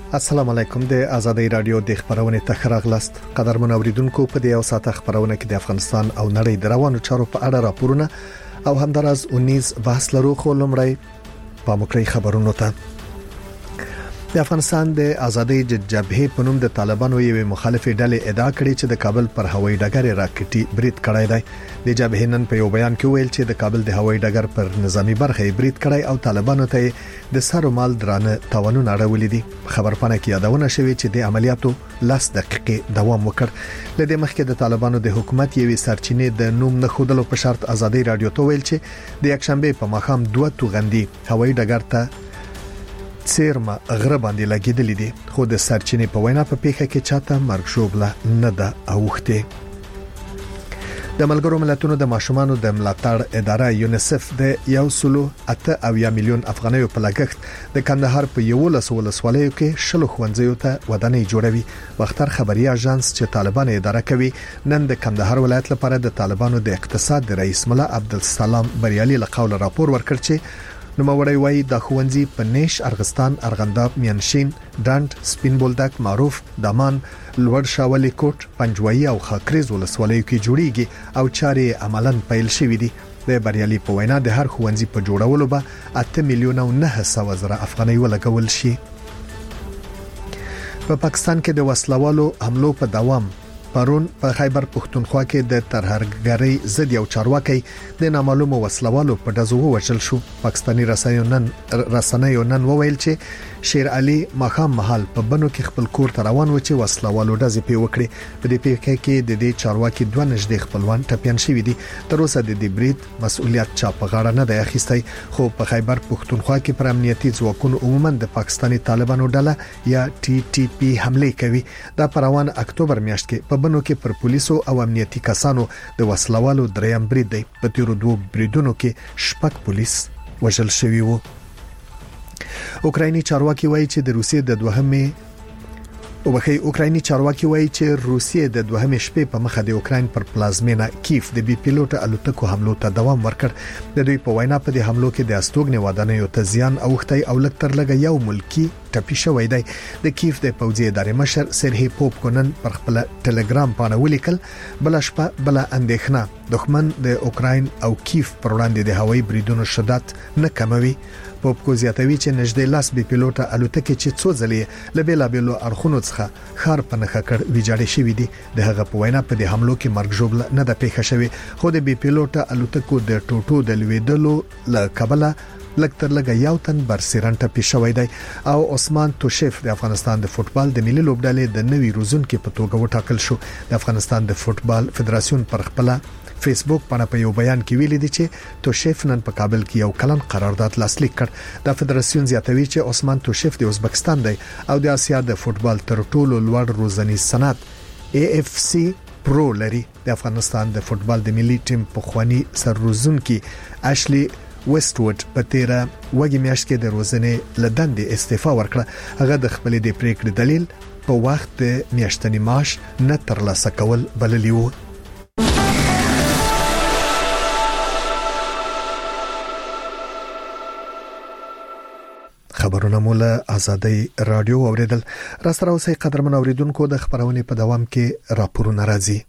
السلام علیکم د آزادۍ رادیو د خبرونې ته راغلاست. قدرمن اوریدونکو په دې اوساته خبرونه کې د افغانستان او نړۍ د روانو چارو په اړه راپورونه او همدارس 19 بحث لرو. خو لمړی په مکرې خبرونو ته د افغانستان د آزادۍ جبهې په نوم د طالبانو یو مخالفي ډلې ادعا کړې چې د کابل پر هوایي ډګر راکټي برید کړی دی. د جبهې نن په یو بیان کې ویل چې د کابل د هوایي ډګر پر نظامی برخه برید کړی او طالبانو ته د سر مال درانه تاوانونه اړولې دي. خبرپاڼه کې یادونه شوې چې د عملیاتو 10 دقیقې دوام وکړ. لدې مخکې د طالبانو د حکومت یوې سرچینې د نوم نه خودلو په شرط آزادۍ رادیو ته ویل چې د یکشنبه په ماښام 2 توغندي هوایي ډګر ته سیرما غره باندې لګیدلې دي. خو د سرچینې په وینا په پیښه کې چاته مرګ شوبله نه ده اوخته. د ملګرو ملتونو د ماشومانو د ملاتړ اداره یونیسف د 1.8 میلیون افغانیو په لګښت د کندهار په 11 ولسوالیو کې شلو ښوونځیو ته ودانۍ جوړوي. وختر خبري اژانس چې طالبان اداره کوي نن د کندهار ولایت لپاره د طالبانو د اقتصاد د رئیس ملا عبدالسلام بریالي له قول راپور ورکړ چې نو موري وای د خوندزي په نیش ارغستان ارغنداب میانشین ډاند سپین بولدک معروف دمان لوړ شاولي کوټ پنجوي او خاکریز ولسوالیو کې جوړیږي او چارې عملاً پیل شوې دي. د بریالي په وینا د هر خوندزي په جوړولو به 8 میلیون او 900 زره افغانۍ ولګول شي. په پاکستان کې د وسلوالو حملو په دوام پرون په خیبر پښتونخوا کې د ترهګرۍ ضد یو چارواکي د نامعلومو وسلوالو په دزو وشل شو. پاکستاني رسنیو نن وویل چې شیر علي مخام محل په بنو کې خپل کور ته روان و چې وسلوالو دزې پی وکړي. په دې پیښه کې د دې چارواکي دوه نږدې خپلوان ټپيان شوي دي. تر اوسه د دې برید مسؤلیت چا په غاړه نه دی اخیستی. خو په خیبر پښتونخوا کې پر امنیتي ځواکونو عموما د پاکستاني طالبانو ډله یا TTP حمله کوي. دا په روان اکتوبر میاشت کې په بنو کې پر پولیسو او امنیتي کسانو د وسلوالو دریم برید دی. په تیرو دوه بریدونو کې شپږ پولیس وژل شوي وو. اوکرایني چارواکي وایي چې د روسیې د روسیې د دوهمې شپې په مخه د اوکراین پر پلازمینه کیف د بي پیلوټ الوتکو حملو ته دوام ورکړ. د دوی په وینا په دې حملو کې د استوګنې ودانیو ته زیان اوختي او لکتر لګ یو ملکی ټپي شوی دی. د کیف د پوځي ادارې مشر سرهی پوپکونن پر خپل ټلګرام باندې ولیکل بل شپه بل اندېښنه دښمن د اوکراین او کیف پر وړاندې د هوایي بریدونو شدت نه کموي. پوپکو زیاتوي چې نږدې لاس بي پیلوټ الوتکې چې څو ځلې لبیلابلو اړخونو څخه خار په نخښه کړ ویجاړې شوې دي. د هغه په وینا په دې حملو کې مرګ ژوبله نه د پیښه شوی. خو د بي پیلوټ الوتکو د ټوټو د لویدلو ل کابل لکتر لګ یو تن برسیران ټپي شوی دی. او عثمان توشیف د افغانستان د فوتبال د ملي لوبډلې د نوي روزونکو په توګه وټاکل شو. د افغانستان د فوتبال فدراسیون پر خپل فیسبوک باندې په یو بیان کې ویلي دي چې توشیف نن په کابل کې یو کلن قرارداد لاسلیک کړ. د فدراسیون زیاتوي چې عثمان توشیف د ازبکستان دی او د اسیا د فوتبال تر ټولو لوړ روزنی صنعت AFC پرو لري. د افغانستان د فوتبال د ملي ټیم په خواني سرروزونکو اشلی ویسټوډ په تیره وګي میاشت کې د روزنې لدندې استعفا ورکړه. هغه د خپل د پریکړې دلیل په وخت د میاشتنی معاش نه ترلاسه کول بللی وو. خبرونه مولا آزادۍ رادیو اوریدل. راستره اوسئ قدرمن اوریدونکو د خبرونه په دوام کې راپورونه راځي.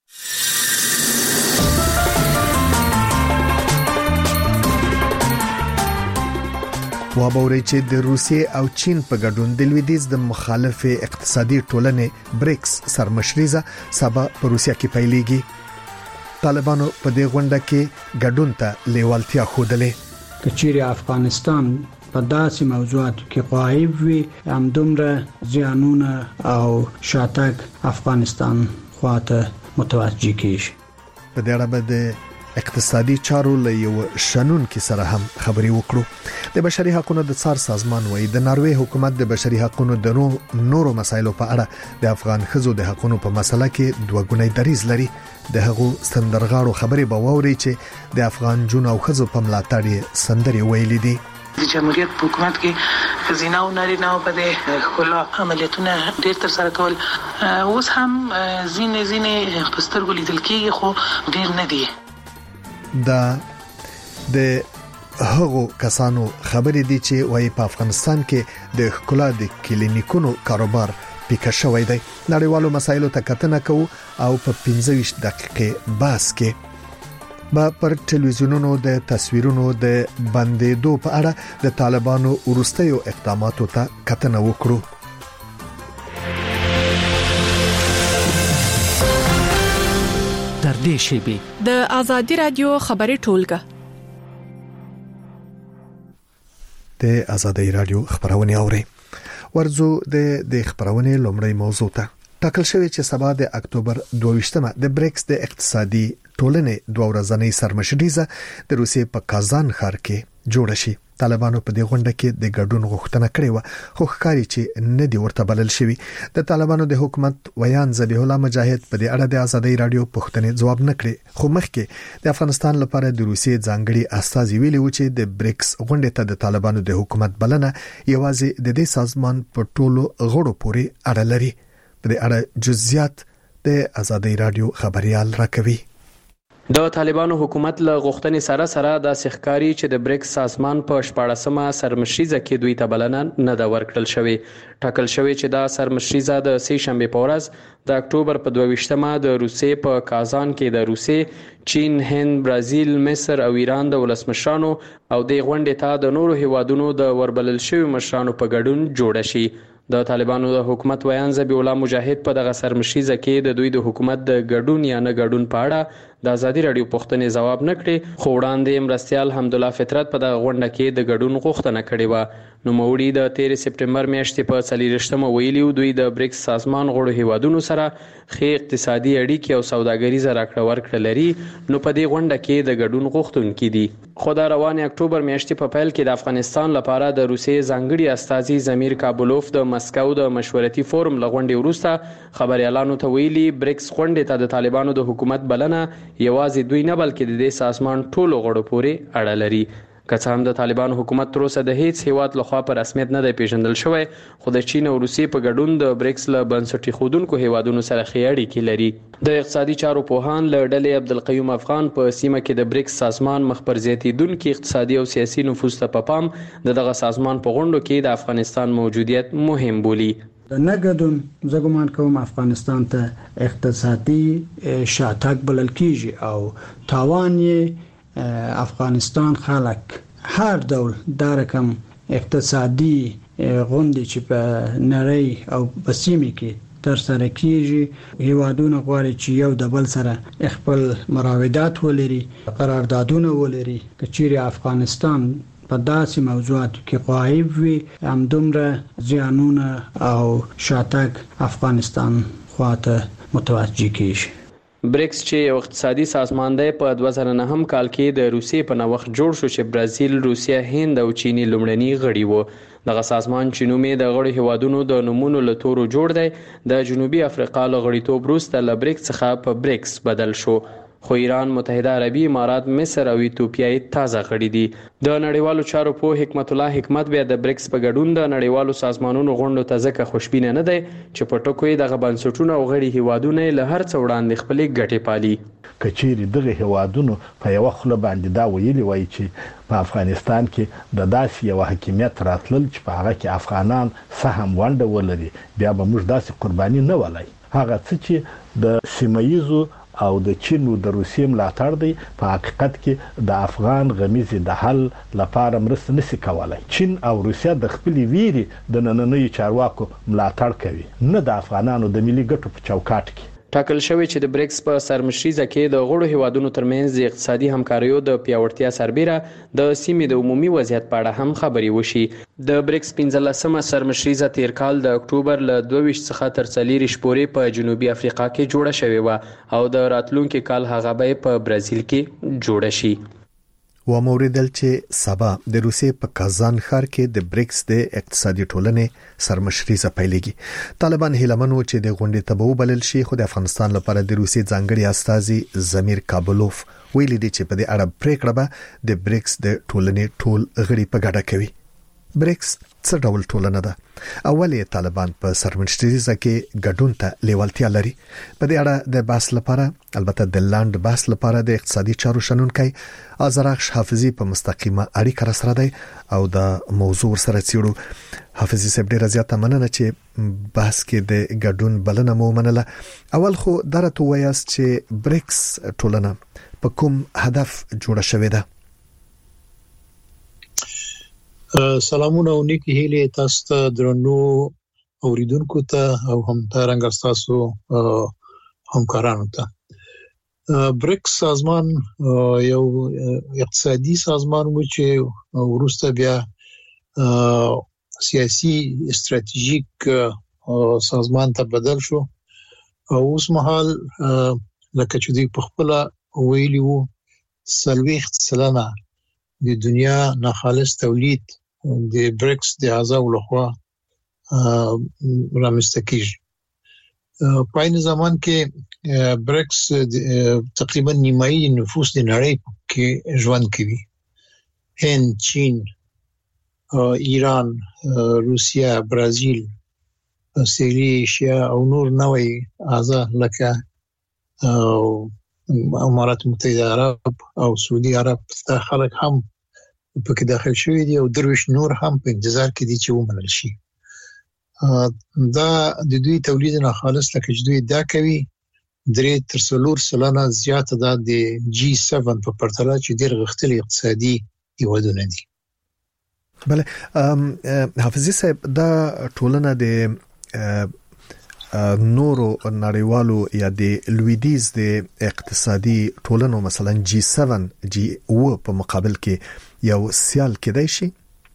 وابوري چې د روسیې او چین په ګډون د لویدیز د مخالف اقتصادي ټولنې بریکس سرمشريزه سبا په روسیا کې پیلېږي. طالبانو په دې غونډه کې ګډون ته لیوالتیا خوده. کچېری افغانستان په داسې موضوعاتو کې غایب وي هم دومره زیانونه او شاتګ افغانستان خواته متوجه کیږي. په دې اړه به اقتصادي چارو له یو شنن کې سره هم خبري وکړو. د بشري حقوقو د څار سازمان وایي د ناروې حکومت د بشري حقوقو د نورو مسایلو په اړه د افغان خزو د حقوقو په مسله کې دوه ګونی دریځ لري. د هغو سندرغاړو خبري به ووري چې د افغان جون او خزو په ملاتړ سندري ویلي دي. د جمهوریت په حکومت کې خزینه او نارینه په دې خلا عملیاتونه ډېر تر سره کول اوس هم زینې پسترګو لیدل کېږي خو ډېر نه دي. د هغو کسانو خبرې دي چې وايي په افغانستان کې د ښکلا د کلینیکونو کاروبار پیکه شوی دی. نړیوالو مسایلو ته کتنه کوو او په 15 دقیقې بحث کې پر ټلویزیونونو د تصویرونو د بندیدو په اړه د طالبانو وروستیو اقداماتو ته کتنه وکړو. تر دې شیبې د آزادي رادیو خبري ټولګه د آزادي رادیو خبرونه اوري. ورزو د خبرونه لومړی موضوع ته ټاکل شوی چې سبا د اکتوبر 22مه د بریکس د اقتصادي ټولنې دوه ورځنۍ سرمشریزه د روسیې په کازان ښار کې جوړ شي. طالبانو په دې غونډه کې د ګډون غوښتنه کړې و خو ښکاري چې نه دی ورته بلل شوی. د طالبانو د حکومت ویان ذبیح الله مجاهد په دې اړه د آزادي رادیو پوښتنې جواب نه کړي، خو مخکې د افغانستان لپاره د روسیې ځانګړي استازي ویلي و چې د بریکس غونډه ته د طالبانو د حکومت بلنه یوازې د دې سازمان په ټولو غړو پورې اړه لري. په دې اړه جزئیات د آزادي رادیو خبريال راکوي. د طالبانو حکومت له غوښتنې سره سره د سخکاری چې د بریکس سازمان په 14مه سرمشریزه کې دوی ته بلنه نه دا ورکړل شوی. ټاکل شوی چې دا سرمشریزه د سه شنبه په ورځ د اکتوبر په 22مه د روسیې په کازان کې د روسیې، چین، هند، برازیل، مصر او ایران د ولسمشرانو او د غونډې ته د نورو هیوادونو د وربلل شوی مشرانو په ګډون جوړ شي. د طالبانو د حکومت ویان ذبیح الله مجاهد په دغه سرمشریزه کې د دوی د حکومت د ګډون یا نه ګډون په اړه د آزادي رادیو پوښتنې جواب نه کړي، خو وړاندې مرستيال حمدالله فطرت په دغه غونډه کې د ګډون غوښتنه کړې و. نو موري د 13 سپټمبر میاشتې په 40مه ویلیو دوی د بریکس سازمان غړو هیوادونو سره ښه اقتصادي اړیکې او سوداګریزه راکړه ورکړه لري، نو په دې غونډه کې د ګډون غوښتونکي دي. خو د روان اکتوبر میاشتې په پیل کې د افغانستان لپاره د روسیې ځانګړي استازي زمیر کابلوف د مسکو د مشورتي فورم لغونډې وروسته خبريالانو ته ویلي بریکس غونډې ته د طالبانو د حکومت بلنه یوازې دوی نه بلکې د دې سازمان ټولو غړو پورې اړه لري. که څه هم د طالبانو حکومت تر اوسه د هیڅ هیواد لخوا په رسمیت نه دی پیژندل شوی، خو د چین او روسیې په ګډون د بریکس له بنسټي خودونکو هیوادونو سره ښې اړیکې لري. د اقتصادي چارو پوهان له ډلې عبدالقیوم افغان په سیمه کې د بریکس سازمان مخ پر زیاتیدونکي اقتصادي او سیاسي نفوذ ته په پام دغه سازمان په غونډو کې د افغانستان موجودیت مهم بولي. د نګدون زګومان کوم افغانستان ته اقتصادي شاتګ بلل کیږي او تاوان یې افغانستان خلک هر ډول د رقم اقتصادي غونډې چې په نړۍ او په سیمه کې تر سره کیږي، هیوادونه غواړي چې یو د بل سره خپل مراودات ولري، قراردادونه ولري. کچېرې افغانستان په داسې موضوعاتو کې غایب وي، همدومره زیانونه او شاتګ افغانستان خواته متوجه کیږي. بریکس چې یو اقتصادي سازمان دی په 2009 کال کې د روسیې په نوښت جوړ شو چې برازیل، روسیا، هند او چینی لومړني غړي وو. دغه سازمان چې نوم یې د غړو هیوادونو د نومونو له تورو جوړ دی، د جنوبي افریقا له غړیتوب وروسته له بریکس څخه په بریکس بدل شو. خو ایران، متحده عربي امارات، مصر او ایتوپیا تازه غړي دي. د نړیوالو چارو په حکمت الله حکمت بیا د بریکس په ګډون د نړیوالو سازمانونو غونډو ته ځکه خوشبینه نه دی چې په ټکو یې دغه بنسټونه او غړي هیوادونه له هر څه وړاندې خپلې ګټې پالي. کچېرې دغه هیوادونو په یو خله باندې دا ویلي وای چې په افغانستان کې د داسې یو حکومت راتلل چې په هغه کې افغانان سهم ونډه ولري، بیا به موږ داسې قرباني نه ولای. هغه څه چې د سیمایزو او د چین او د روسیې ملاتړ دی په حقیقت کې د افغان غمیزې د حل لپاره مرسته نشي کولای. چین او روسیا د خپل ویري د نننۍ چارواکو ملاتړ کوي، نه د افغانانو د ملي ګټو په چوکاټ کې. ټاکل شوی چې د بریکس په سرمشریزه کې د غړو هیوادونو ترمنځ د اقتصادي همکاریو د پیاوړتیا سربیره د سیمې د عمومي وضعیت په اړه هم خبرې وشي. د بریکس 15مه سرمشریزه تیر کال د اکتوبر له 22 څخه تر 40 پورې په جنوبي افریقا کې جوړه شوې و او د راتلونکي کال هغه به په برازیل کې جوړه شي. و موریدل چې سبا د روسیې په کازان ښار کې د بریکس د اقتصادي ټولنې سرمشریزه پیلېږي. طالبان هیلمنو چې د غونډې ته وبلل شي، خو د افغانستان لپاره د روسیې ځانګړي استازي زمیر کابلوف ویلي دي چې په دې اړه پریکړه به د بریکس د ټولنې ټول غړي په ګډه کوي. بریکس څه ډول ټولنه ده؟ اولې طالبان په سرمنشریزه کې ګډون ته لیوالتیا لري. په دې اړه د بحث لپاره البته د لاند بحث لپاره د اقتصادي چارو شنونکي آذرخش حافظي په مستقیمه اړیکه سره دی او د موضوع سره چیرو. حافظي صاحب ډیره زیاته مننه چې بحث کې د ګډون بلنه مو منله. اول خو درته وایاست چې بریکس ټولنه په کوم هدف جوړه شوې ده؟ سلامونه او نیکی هیله تاسو ته درنو اوریدونکو ته او هم ترنګ تاسو همکارانو ته. بریکس سازمان یو اقتصادي سازمان و چې وروسته بیا سیاسي استراتیژیک سازمان ته بدل شو او اوس مهال لکه چې دوی په خپل ویلي وو 40% د دنیا ناخالص تولید د بریکس د اعضاء لخوا رامنځته کیږي. په عین زمان کې بریکس تقریبا نیمایي نفوس د نړۍ کې ژوند کوي. هند، چین، ایران، روسیا، برازیل، سویلي ایشیا او نور نوې اعضاء لکه امارات متحده عرب او سعودي عرب ته خلک هم پکې داخل شوی دي او درویش نور هم په انتظار کې دي چې ومنل شي. دا د دوی تولید نه خالص لکه چې دوی دا کوي 3% زیاته ده د G7 په پرتله چې ډېر غښتلي اقتصادي هیوادونه دي. بله حافظي صاحب دا ټولنه د نورو نړیوالو یا د لویدیز د اقتصادي ټولنو مثلا G7 G7 په مقابل کې یو سیال کېدای شي؟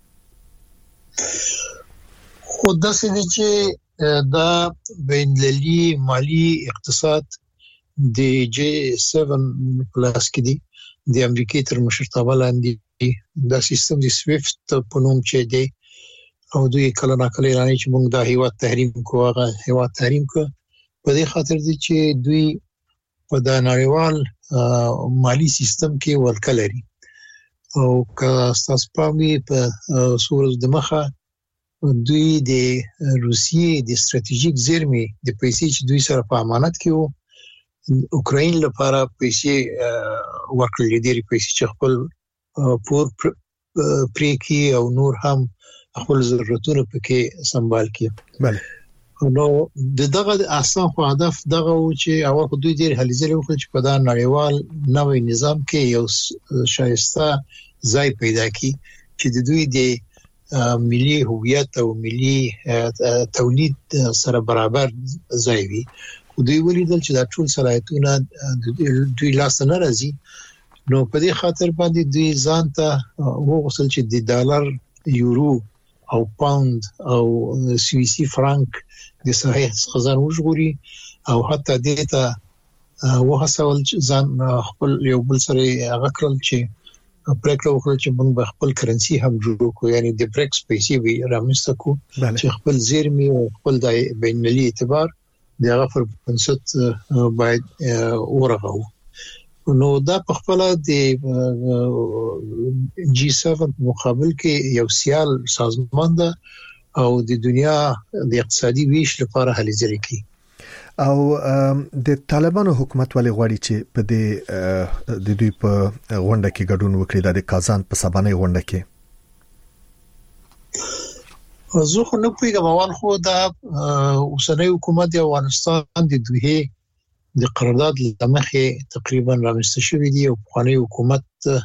خو دا څه دي چې دا بین‌المللي مالی اقتصاد د G7 پلاس کې دي د امریکای تر مشرتابه لاندې دا سیستم د سویفت په نوم چې دی او دوی کله ناکله اعلان چې موږ دا هیواد تحریم کوو هغه هیواد تحریم کوو په دې خاطر دي چې دوی په دا نړیوال مالی سیستم کې ورکه لري او که تاسو پامي په سورز د مخه دوی د روسیې د استراتیژیک زیرمې د پیسې چې دوی سره په امانت کې وو اوکراین لپاره پیسې ورکړل دي پیسې چې خپل پور پریکي او نور هم خپل ضرورتونه پکې سنبال کړي. بله نو دغه اساس خو هدف دغه و چې اول خو دوی ډېر هلي ځلې وکړي چې په دا نړیوال نوې نظام کې یو شایسته ځای پیدا کړي چې د دوی د ملي هویت او ملي تولید سره برابر ځای وي. دوی ولیدل چې دا ټول صلاحیتونه دوی لاس نه راځي نو په دې خاطر باندې دوی ځان ته وغوښتل چې د ډالر، یورو او پاوند او سویسي فرانک د صحیح خزان وژغوري او حتی دته وهڅول ځان خپل یو بل سره هغه کړل چې پریکړه وکړه چې موږ به خپل کرنسي هم جوړ کړو یعنی د بریکس پیسې وی رامنځته کو چې خپل زیرمې او خپل د بین‌المللي اعتبار دغه پر بنسټ باید ورغو. نو دا په خپل د G7 مقابل کې یو سیال سازمان ده او د دنیا د اقتصادي ویش لپاره هلي ځلې کوي. او د طالبانو حکومت ولې غواړي چې په د دوی په غونډه کې ګډون وکړي د کازان په سبانه غونډه کې؟ زه خو نه پوهیږم اول خو دا اوسنۍ حکومت د افغانستان د دوی د قرارداد لمخې تقریبا رامنځته شوې دي او خواني حکومت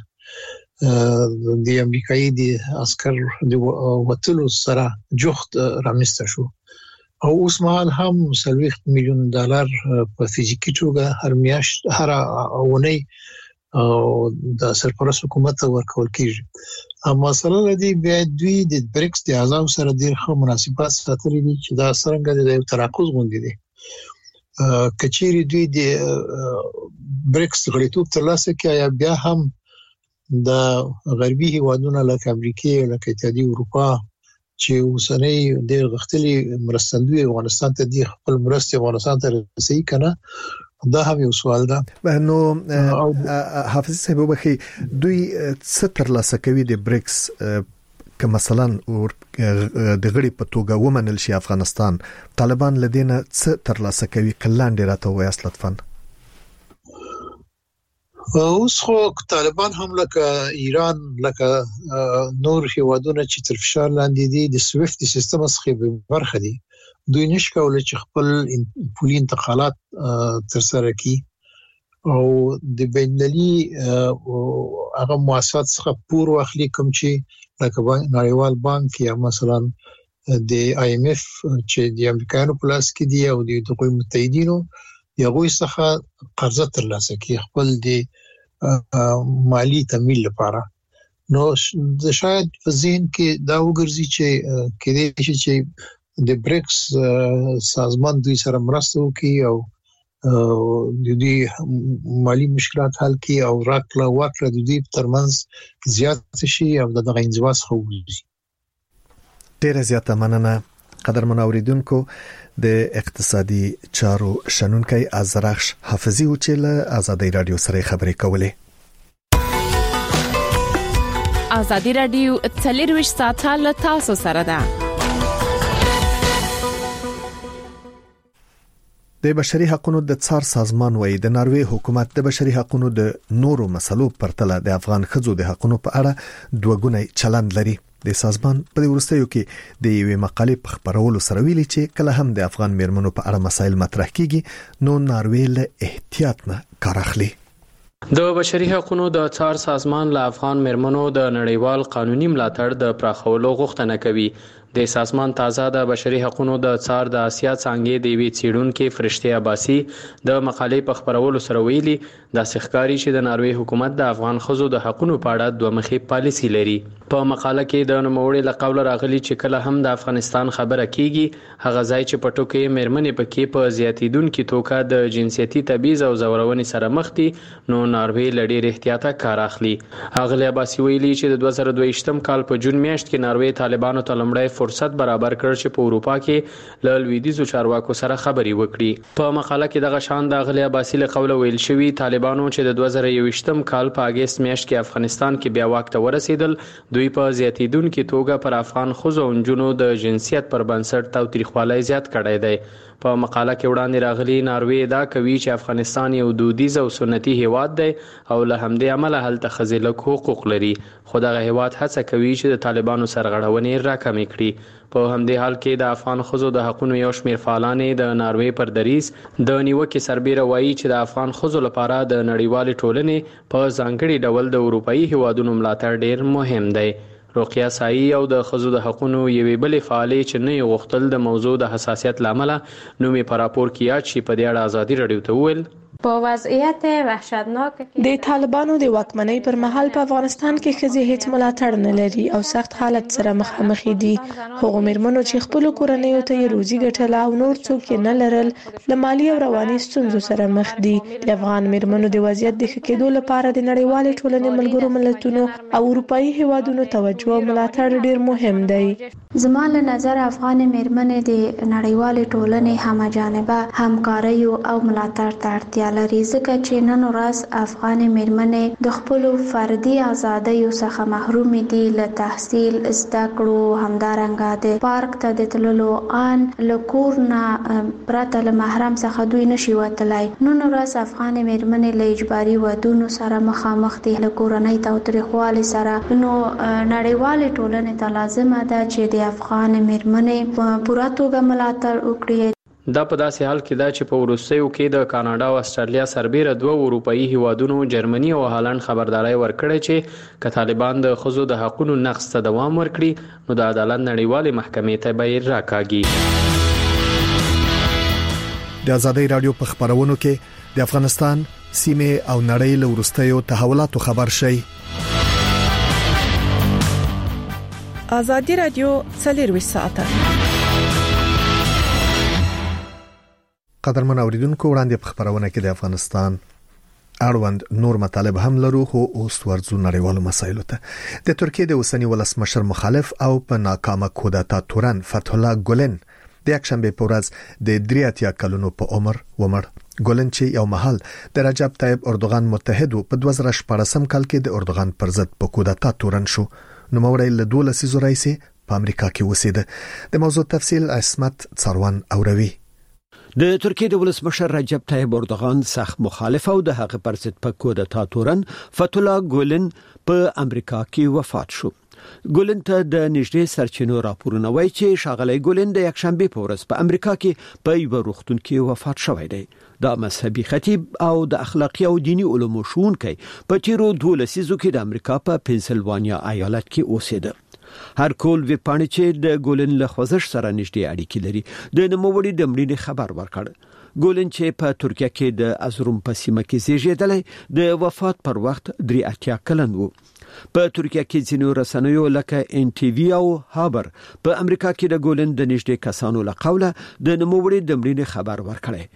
د امریکایي د عسكر د وټلو سره جوخت رامنځته شو او اوس مهال هم $30 میلیون په فزیکی توګه هر میاشت هر اونۍ د سرپرست حکومت ورکول کیږي. اما مثلا د دوی د بریکس د اعضاء سره ډېر ښه مناسبات ساتلي دي چې دا څنګه د تراکوز غونډې دي کچېری دوی د بریکس غړیتوب ترلاسه کوي یا بیا هم د غربي هیوادونو لکه امریکا او لکه اتحادیه اروپا چې اوسنۍ ډېر غښتلي مرستندوی افغانستان ته د خپل مرستې افغانستان ته رسي کنه دا هم یو سوال ده. نو حافظ صاحب وبخي دوی څه ترلاسه کوي د بریکس که مثلا د غړي په توګه ومنل شي افغانستان، طالبان لدينا څه ترلاسه کوي؟ کلاندې راته وایاست لطفاً. اوس خو طالبان هم لکه ایران لکه نور هیوادونه چې تر فشار لاندې دي د سویفت سیستم څخه برخه دي، دوی نشي کولای چې خپل پولي انتقالات ترسره کړي او د بینالمللي هغه مؤسسات څخه پور واخلي کوم چې لکه نړیوال بانک یا مثلا د IMF چې د امریکایانو په لاس کې دی او د دوی متحدینو یغوي څخه قرضه ترلاسه کوي خپل د مالی تمویل لپاره. نو د شاید په ذهن کې دا وګرځي چې کېدای شي چې د بریکس سازمان دوی سره مرسته وکړي او د دې مالی مشکلات حل کړي او راکړه ورکړه د دې ترمنځ زیات شي او دغه انزوا څخه وځي. ډیره زیاته مننه قدرمن اوریدونکو. د اقتصادي چارو شنونکي ازرخش حافظي او چې له آزادۍ رادیو سره خبرې کولې. آزادۍ رادیو 24 ساعته له تاسو سره ده. د بشري حقوقو د څار سازمان وایي د ناروې حکومت د بشري حقوقو د نورو مسلو پرتله د افغان ښځو د حقوقو په اړه دوګونی چلند لري. د سازمان په ورستیو کې د یوې مقالې په خبرولو سره ویلي چې کله هم د افغان میرمنو په اړه مسایل مطرح کیږي نو ناروې له احتیاط نه کار اخلي. د بشري حقوقو د څار سازمان له افغان میرمنو د نړیوال قانوني ملاتړ د پراخولو غوښتنه کوي. د سازمان تازه د بشري حقوقو د څار د آسیا څنګه د وی چیرونکو فرشته عباسی د مقالې په خبرولو سره ویلي د سخکاری چې د ناروې حکومت د افغان خزو د حقوقو په اړه دوه مخي پالیسی لري. په مقاله کې د نوموړي لقول راغلي چې کله هم د افغانستان خبره کیږي هغه ځای چې په ټوکې میرمنې پکې په زیاتیدونکو توګه د جنسيتي تبعیض او زورونې سره مخ دي نو ناروې لډیر احتیاطه کار اخلي. اغلی عباسی ویلي چې د 2022م کال په جون میاشت کې ناروې طالبانو ته لمړی فرصت برابر کړ چې په اروپا کې ل لویدیزو چارواکو سره خبري وکړي. په مقاله کې دغه شان د اغلی عباسی له قوله ویل شوی طالبانو چې د 2021م کال په اگست میاشت کې افغانستان کې بیا واک ته ورسېدل دوی په زیاتیدونکو توګه پر افغان خزو او جنونو د جنسیت پر بنسټ تاوتریخوالي زیات کړی دی. په مقاله کې وړاندې راغلي ناروې دا کوي چې افغانستان یو دودیز او سنتي هیواد دی او له همدې عمله هلته خزیلک حقوق لري خو دغه هیواد هڅه کوي چې د طالبانو سرغړونې راکمې کړي. په همدې حال کې د افغان خزو د حقوقو یو شمېر فعالان د ناروې پر دریس د نیوکې سربېره وایي چې د افغان خزو لپاره د نړیوال ټولنې په ځانګړي ډول د اروپאי هیوادونو ملاتړ ډیر مهم دی. روقیه سایی او د خزو د حقوقو یوې بلې فعالې چې نه غوښتل د موضوع د حساسیت لامل نومي پر راپور کې چې په دې اړه آزادي رادیو ته ویل با وضعیت وحشتناک د طالبانو د واکمنۍ پر مهال په افغانستان کې ښځې هیڅ ملاتړ نه لري او سخت حالت سره مخامخ دي. هغه میرمنو چې خپل کورنۍ ته روزي ګټله او نور څوک نه لرل له مالی او رواني ستونزو سره مخ دي. د افغان میرمنو د وضعیت د ښه کېدو لپاره د نړیوال ټولنې ملګرو ملتونو او اروپאי هیوادونو توجه او ملاتړ ډیر مهم دی. زما له نظر افغان میرمنې د نړیوال ټولنې همجانبه همکاري او ملاتړ ته اړتیا لري ځکه چې نن ورځ افغان میرمنې د خپل فردي ازادۍ څخه محروم دي. له تحصیل زده کړو همدارنګه د پارک ته د تللو ان له کور نه پرته له محرم څخه دوی نشي وتلای. نن ورځ افغان میرمنې له اجباري ودونو سره مخامخ دي له کورنۍ تاوتریخوالي سره. نو نړیوال ټولنې ته لازمه ده چې د افغان میرمنې په پوره توګه ملاتړ وکړي. دا په داسې حال کې دا چې په وروستیو کې د کاناډا او استرالیا سربېره دوه اروپאי هیوادونو جرمني او هالند خبرداري ورکړې چې که طالبان د خزو د حقوقو نقض ته دوام ورکړي نو د عدالت نړیوالې محکمې ته به راکاږي. د آزادۍ رادیو په خبرونو کې د افغانستان سیمه او نړۍ له وروستیو تحولاتو خبر شي. آزادۍ رادیو 24 ساعته. قدرمن اوریدونکو وړاندې په خبرونه کې د افغانستان اړوند نور مطالب هم لرو خو اوس ورځو نړیوالو مسایلو ته. د ترکیه د اوسنی ولسمشر مخالف او په ناکامه کودتا تورن فتح الله ګولن د یکشنبه په ورځ د 83 کلونو په عمر ومړ. ګولن چې یو مهال د رجب طیب اردوغان متحد په 2014 کال کې د اردوغان پر ضد په کودتا تورن شو. نوموړی له 12 لسیزو راهیسې په امریکا کې اوسېده. د موضوع تفصیل عصمت څروان اوروي. د ترکیه د ولسمشر رجب طیب اردوغان سخت مخالف او د هغه پر ضد په کودتا تورن فتولا ګولن په امریکا کې وفات شو. ګولن ته د نږدې سرچینو راپورونه وایي چې شاغلی ګولن د یکشنبه په ورځ په امریکا کې په یو روغتون کې وفات شوی دی. د مذهبي خطیب او د اخلاقي او دینی علومو ښوونکی په تیرو 12 لسیزو کې د امریکا په پنسلوانیا ایالت کې اوسېده. هر کول وی پاڼې چې د ګولن له خوځښت سره نږدې اړیکې لري د نوموړي د مړینې خبر ورکړ. ګولن چې په ترکیه کې د ازروم په سیمه کې زیږیدلی د وفات پر وخت 83 کلن و. په ترکیه کې ځینو رسنیو لکه NTV او هابر په امریکا کې د ګولن د نږدې کسانو له قوله د نوموړي د مړینې خبر ورکړی.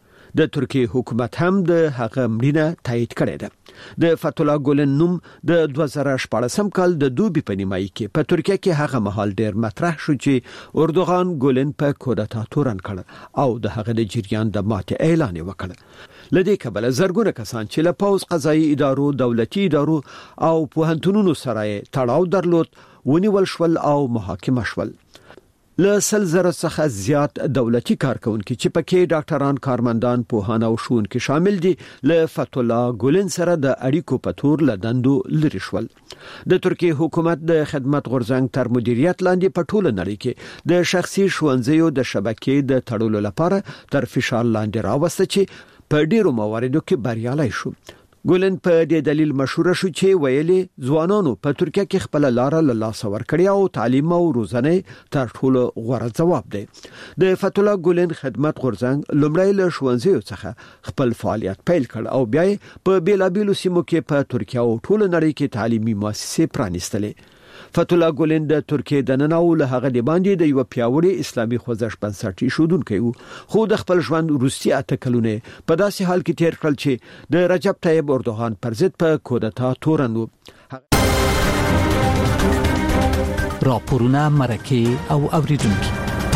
د ترکیه حکومت هم د هغه مړینه تایید کړې ده. د فتولا ګولن نوم د 2014 کال د دوبي په نیمایي کې په ترکیه کې هغه مهال ډیر مطرح شو چې اردوغان ګولن په کودتا تورن کړ او د هغه د جریان د ماتې اعلان وکړ. لدې کبل زرګونه کسان چې له پوز قضایي ادارو دولتي ادارو او پوهنتونونو سره تړاو درلود ونیول شول او محاکمه شول. له 100,000 څخه زیات دولتي کارکونکي چې پکې ډاکټران، کارمندان، پوهان او ښوونکي شامل دي له فتولا ګولن سره د اړیکو په تور له دندو لري شول. د ترکیه حکومت د خدمت غورځنګ تر مدیریت لاندې په ټوله نړۍ کې د شخصي ښوونځیو د شبکې د تړلو لپاره تر فشار لاندې راوسته چې په ډیرو مواردو کې بریالي شو. ګولن په دې دلیل مشهور شو چې ویلي ځوانانو په ترکیه کې خپل لار له لاس ورکړی او تعلیم او روزنه تر ټولو غوره ځواب دی. د فتولا ګولن خدمت غورځنګ لومړی له ښوونځیو څخه خپل فعالیت پیل کړ او بیا په بیلابیلو سیمو کې په ترکیه او ټوله نړۍ کې تعلیمي مؤسسې پرانیستلې. فتولا ګولن د ترکیه د نن او له هغه د باندې د یو پیاوړي اسلامي خوځښت بنسټ ایښودونکی وو، خو د خپل ژوند وروستي 8 کلونه په داسې حال کې تیر کړل چې د رجب طیب اردوغان پر ضد په کودتا تورن وو. راپورونه مرکه او اوریدونکو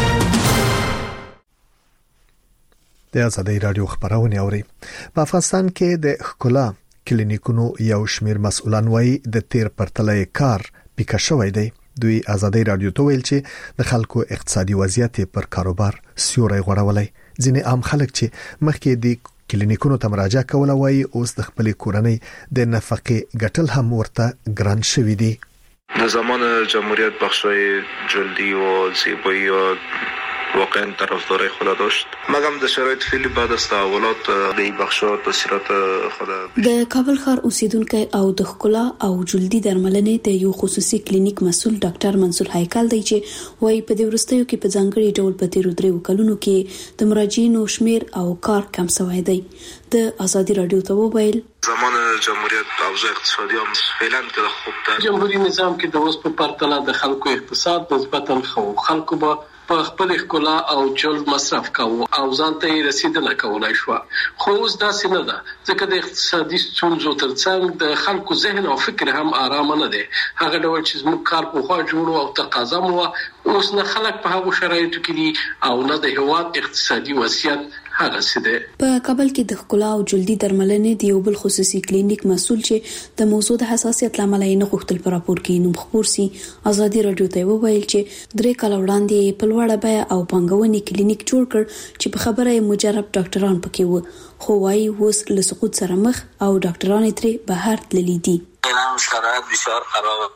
د ازادي رادیو خبرونه اوري. په افغانستان کې د ښکلا کلینیکونو یو شمیر مسؤلان وایي د تیر پرتلې کار پیکه شوی دی. دوی ازادي رادیو ته ویل چې د خلکو اقتصادي وضعیت پر کاروبار سیوري غوړولای. ځینې عام خلک چې مخکې د کلینیکونو ته مراجعه کوله وایي اوس د خپل کورنۍ د نفقې ګټل هم ورته ګران شوی دی. در زمان جمهوریت بخشای جلدی و زیبایی و واقعا طرفدارای خود داشت. مګم د شرایط فعلی بعد از تحولات د بخشا تاثیرات خود د کابل ښار اوسیدونکو او د ښکلا او جلدی درملنې د یو خصوصي کلینیک مسؤل ډاکټر منصور هیکل دی چې وایي په دې ورستیو کې په ځانګړي ډول په تیرو 3 کلونو کې د مراجعینو شمیر او کار کم شوی دی. د ازادي رادیو ته وویل زمان جمهوریت اوضاع اقتصادی هم فعلا که خوب ده. جمهوری نظام کې د اوس په پرتله د خلکو اقتصاد نسبتا خو خلکو به په خپل ښکلا او جلد مصرف کوو او ځان ته رسیدنه کولای شو، خو اوس داسې نه ده ځکه د اقتصادي ستونزو ترڅنګ د خلکو ذهن او فکر هم آرام نه دی. هغه ډول چې زموږ کار په خوا جوړو او تقاضا مو اوس نه خلک په هغه شرایطو کې دي او نه د هواد اقتصادي وضعیت هغه سده. په کابل کې د ښکلا او جلدی درملنې د یو بل خصوصي کلینیک مسؤل چې د موضوع د حساسیت لامل یې نه غوښتل پر راپور کې نوم خبر سي. ازادي رادیو ته وویل چې 3 کال وړاندې په لوړه بیه او پنګونې کلینیک جوړ کړ چې په خبره یې مجرب ډاکټران پکې وو، خو وايي اوس له سقوط سره مخ او ډاکټران ترې بهر تللي دي. شرایط بسیار خراب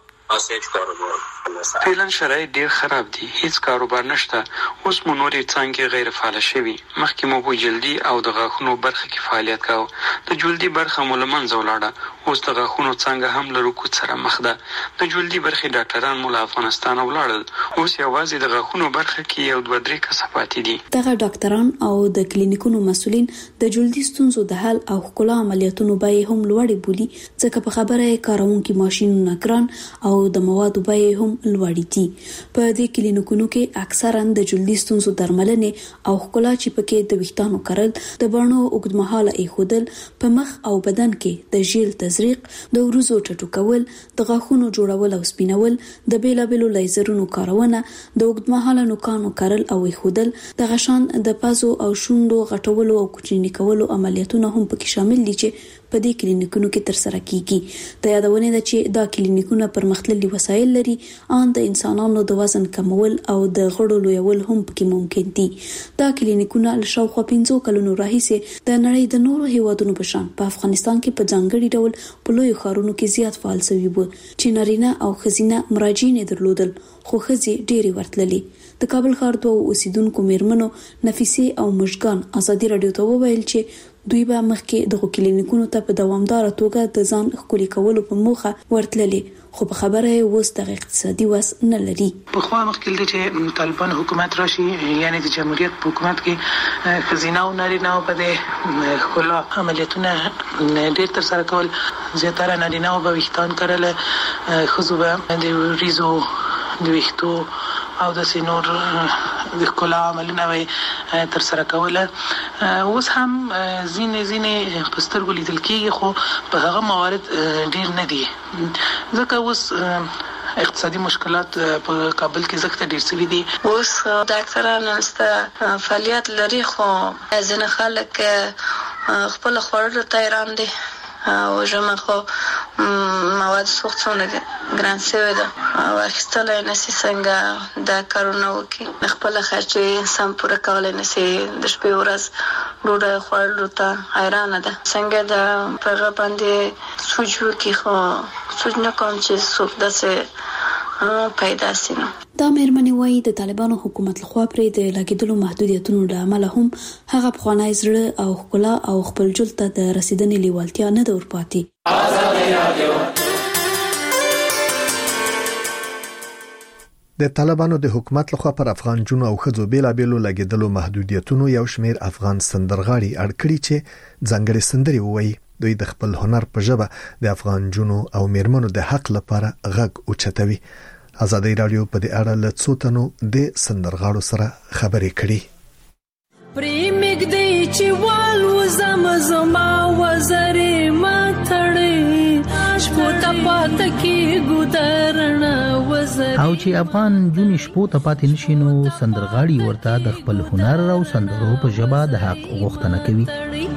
فعلا شرایط ډیر خراب دي، هیڅ کاروبار نشته. اوس مو نورې څنګه غیر فعال شوي. مخکې مو په جلدی او د غاښونو برخه کې فعالیت کاوه، د جلدی برخه مو لمنځه ولاړه. اوس د غاښونو څنګه هم له رکود سره مخ ده. د جلدی برخه ډاکټران مو له افغانستان ولاړل، اوس یوازې د غاښونو برخه کې یو 2-3 کسه پاتې دي. دغه ډاکټران او د کلینیکونو مسؤلین د جلدی ستونزو د حل او ښکلا عملیاتونو به هم لوړې بولي، ځکه په خبره یې کارونکي ماشینونه ګران او د موادو بیې هم لوړې دي. په دې کلینیکونو کې اکثرا د جلدی ستونزو درملنې او ښکلا چې پکې د ویښتانو کرل، د بڼو اوږدمهاله ایښودل، په مخ او بدن کې د ژیل تزریق، د وروځو ټټو کول، د غاښونو جوړول او سپینول، د بیلابیلو لیزرونو کارونه، د اوږدمهاله نوکانو کرل او ایښودل، د غشان د پازو او شونډو غټولو او کوچني کولو عملیاتونه هم پکې شامل دي چې په دې کلینیکونو کې ترسره کیږي. د یادونه ده چې دا کلینیکونه پرمختللي وسایل لري، ان د انسانانو د وزن کمول او د غړو لویول هم پکې ممکن دي. دا کلینیکونه له شاوخوا 15 کلونو راهیسې د نړۍ د نورو هیوادونو په شان په افغانستان کې په ځانګړي ډول په لوی ښارونو کې زیات فعال شوي وو چې نارینه او ښځینه مراجعین درلودل، خو ښځې ډېرې ورتللې. د کابل ښار دوه اوسیدونکو میرمنو نفیسه او مشګان ازادي رادیو ته وویل چې دوی به مخکې د کلینیکونو ته په دوامدار توګه د ځان ښکلي کولو په موخه ورتللې، خو په خبره یې اوس د اقتصادي وس نه لري. په خوا مخکې چې طالبان حکومت راشي، یعنی د جمهوریت په حکومت کې ښځینه او نارینه په دې ښکلا عملیاتونه ډېر ترسره کول، زیاتره نارینه به ویښتان کرل، ښځو به د ریزو د ویښتو او د سینور د ښکلا عملونه به ترسره کوله. اوس هم ځینې په سترګو لیدل کېږي، خو په هغه موارد ډېر نه دي، ځکه اوس اقتصادي مشکلات په کابل کې زښت ډېر شوي دي. اوس ډاکټران نشته، فعالیت لري، خو ځینې خلک خپل خوړلو ته حیران دي او ژمه خو مواد سوخت څونه ګران شوی ده او اخیستلی نشي څنګه دا کارونه وکړي، خپله خرچې انسان پوره کولی نشي، د شپې ورځ ډوډۍ خوړلو ته حیرانه ده. څنګه د په هغه باندې سوچ وکړي، خو سوچ نه کوم چې څوک داسې پیدا شي. دا مېرمنې وایي د طالبانو حکومت لخوا پرې د لګېدلو محدودیتونو له امله هم هغه پخوانی زړه او ښکلا او خپل جل ته د رسیدنې لیوالتیا نه ده ورپاتې. د طالبانو د حکومت لخوا پر افغان جنو او ښځو بیلابېلو لګېدلو محدودیتونو یو شمېر افغان سندرغاړي اړ کړي چې ځانګړي سندرې ووایي. دوی د خپل هنر په ژبه د افغان جنو او میرمنو د حق لپاره غږ اوچتوي. ازادي رادیو په دې اړه له څو تنو د سندرغاړو سره خبرې کړې. پریمګ دی چې وال وزم زما وزرې ماتړې شپو ته پات کې ګودرنا وزرې، او چې افغان جون شپو ته پات نشینو سندرغاړي ورته د خپل هنر او سندرو په ژبه د حق غوښتنه کوي.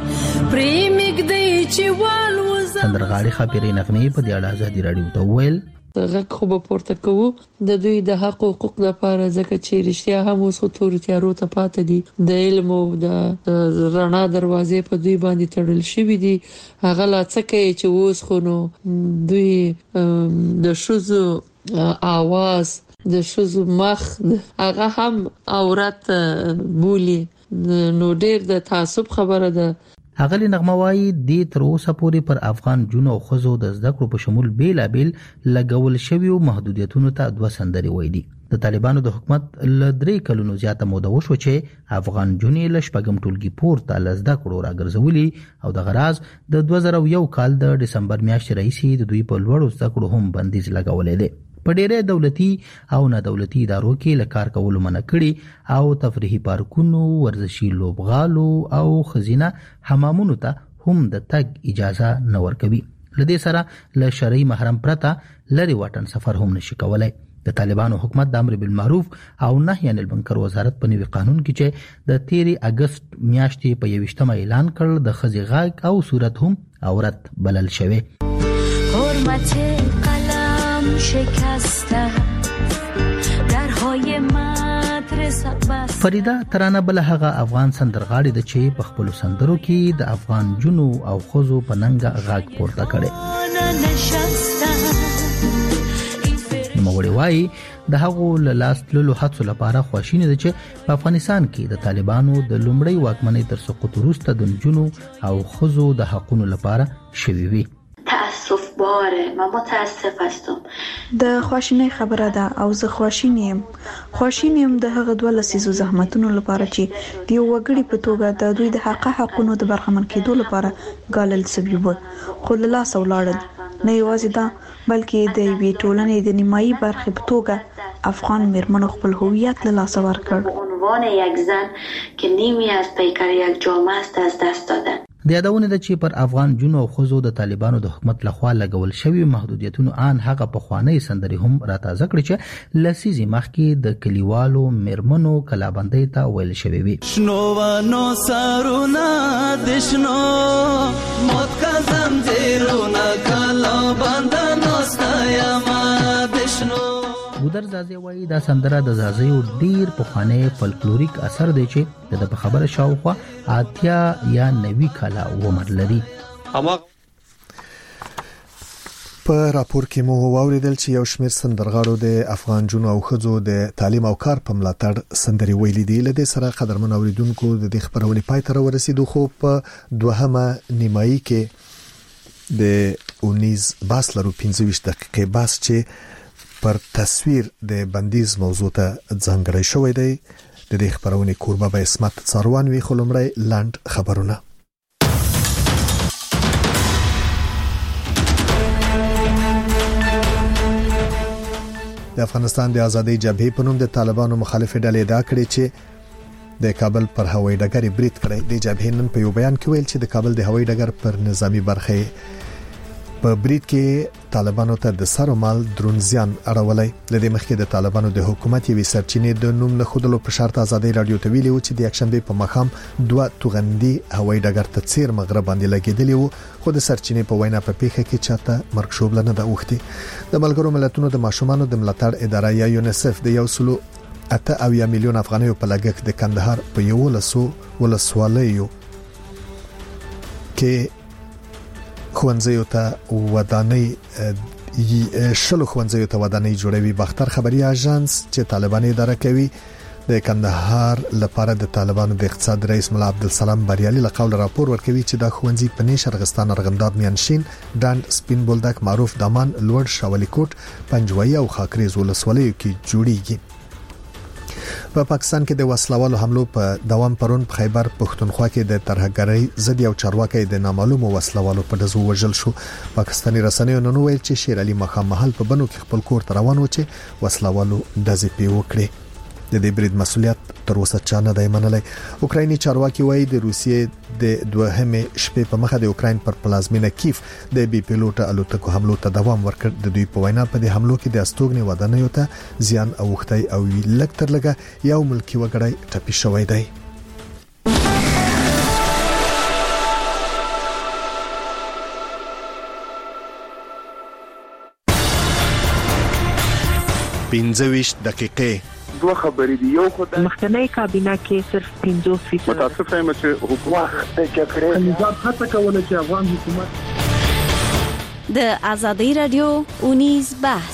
پریمګ دی چې وال وزم سندرغاړي خبرې نغمه په دې اړه ازادي رادیو ته ویل غږ خو به پورته کوو د دوی د حق او حقوق لپاره، ځکه چې رښتیا هم اوس تور تیارو ته پاتې دي، د علم او د رڼا دروازې په دوی باندې تړل شوې دي. هغه لا څه کوي چې اوس خو نو دوی د شوزو آواز، د شوزو مخ هغه هم عورت بولی، نو ډېر د تعصب خبره ده. اغلی نغمه وایي د تر اوسه پورې پر افغان جنو او ښځو د زده کړو په شمول بیلابیل لګول شوی محدودیتونو ته دوه سندرې وایي دي. د طالبانو د حکومت ل 3 کلونو زیاته موده وشو چې افغان جنې له شپږم ټولګي پورته ل زده کړو راګرځولي او د غراز د 2001 کال د دسمبر میاشتې راهیسې د دوی په لوړو زده کړو هم بندیز لګولې ده. په ډېرې دولتي او نه دولتي ادارو کې لکار کول منع کړي او تفریحي پارکونو، ورزشي لوبغالو او خزینه حمامونو ته هم د تګ اجازه نه ورکوي. لدې سره له شرعي محرم پرته لري واټن سفر هم نشي کولای. د طالبانو حکومت د امر بالمعروف او نهي عن المنکر وزارت په نوي قانون کې چې د 13 اگست میاشتې په 21 اعلان کړ د خزي غاګ او صورت هم عورت بلل شوی. حرمت قلم شکسته درهای مدرسه فریدا ترانه بل هغه افغان سندرغاړي د چې په خپل سندرو کې د افغان جنو او خزو په ننګ غاګ پورته کړي. نوموړي وایي د هغو لاس تللو حادثو لپاره خواشیني ده چې په افغانستان کې د طالبانو د لومړی واکمنۍ تر سقوط وروسته د جنو او خزو د حقونو لپاره شوي وي. تاسف باره من متاسف هستم. د خواشینۍ خبره ده او زه خواشینی یم د هغه دوه لسیزو زحمتونو لپاره چې د یو وګړي په توګه د دوی د حقونو د برخمن کېدو لپاره ګالل سوي وو، خو له لاسه ولاړل. نه یوازې دا بلکې د یوې ټولنې د نیمایي برخې په توګه افغان میرمنو خپل هویت له لاسه ورکړ. عنوان یک زن که نیمی از پیکر یک جامعه است از دست دادن. د یادونه ده چې پر افغان جنو او خزو د طالبانو د حکومت لخوا لګول شوی محدودیتونو ان هغه په خوانی سندري هم راتازه کړی چې لسیزي مخکې د کلیوالو میرمنو کلابندۍ ته ویل شوی وي. شنو و نو سرونا دشنو موت زنجیرونه کلا بنده ناسته ما دشنو. ګودر زازی وایي دا سندره د زازیو ډیر پخوانی فولکلوریک اثر دی چې د خبره شاوخوا اتیا یا 90 کاله عمر لري. په راپور کې مو واوریدل چې یو شمېر سندرغاړو د افغان جنو او خزو د تعلیم او کار په ملاتړ سندري ویلي دي. لدې سره قدرمن اوریدونکو د خبرونې پای ته ورسېدو، خو په دوهمه نیمایي کې د 19 باس لرو 15 دقیقې باس چې پر تصویر د بندیز موضوع ته ځانګړی شوی دی. د دې خبرونې کوربه به اسمت څاروان وی خلمړی لاند خبرونه. د افغانستان د ازادۍ جبهې په نوم د طالبانو مخالف ډلې ادعا کړې چې د کابل پر هوایي ډګر برید کړی. د جبهې نن په یو بیان کې ویل چې د کابل د هوایي ډګر پر نظامی برخه په برید کې طالبانو ته د سر او مال درون زیان اړولای. لدې مخکې د طالبانو د حکومت یوې سرچینې د نوم نه خودلو په شرط ازادۍ رادیو ته ویلي و چې د یکشنبه په مخام 2 توغندي هوایي ډګر ته چیر مغرب باندې لګیدلی وو، خو د سرچینې په وینا په پیښه کې چاته مرګ شوبله نه ده اوختي. د ملګرو ملتونو د ماشومانو د ملاتړ اداره یا یونیسف د 1.8 میلیون افغانیو په لګښت د کندهار په 11 ولسوالیو کې خوانځیو ته ودانۍ شلو خوانځیو ته ودانۍ جوړوي. باختر خبري اژانس چې طالبان اداره کوي د کندهار لپاره د طالبانو د اقتصاد رئیس مولا عبدالسلام بریالي لقول راپور ورکوي چې د خوانځي په نشه ارغستان ارغنداب میانشین ډاند سپین بولدک معروف دامان لوړ شاولی کوټ پنجوي او خاکریز ولسوالیو کې جوړیږي. په پاکستان کې د وسلوالو حملو په دوام پرون په خیبر پښتونخوا کې د ترهګرۍ ضد یو چارواکي د نامعلومو وسلوالو په دزو وژل شو. پاکستاني رسنیو نن ویل چې شیر علي مخام محل په بنو کې خپل کور ته روان و چې وسلوالو دزې پی وکړي. د دې برید مسولیت تر اوسه چا نه دی منلی. اوکرایني چارواکي وایي د روسیې د دوهمه شپې په مخه د اوکراین پر پلازمینه کیف د بي پیلوټ الوتکو حملو ته دوام ورکړ. د دوی په وینا په دې حملو کې د استوګنې ودانیو ته زیان اوختي او لږ تر لږه یو ملکی وګړی ټپي شوی دی. پینځويش دقیقې دوه خبرې دی. یو خدای مخکنی کابینه کې صرف 50% متاسف یم چې حکومت د جګړې نظام هڅه کوله چې افغان حکومت د ازادۍ رادیو 19 بحث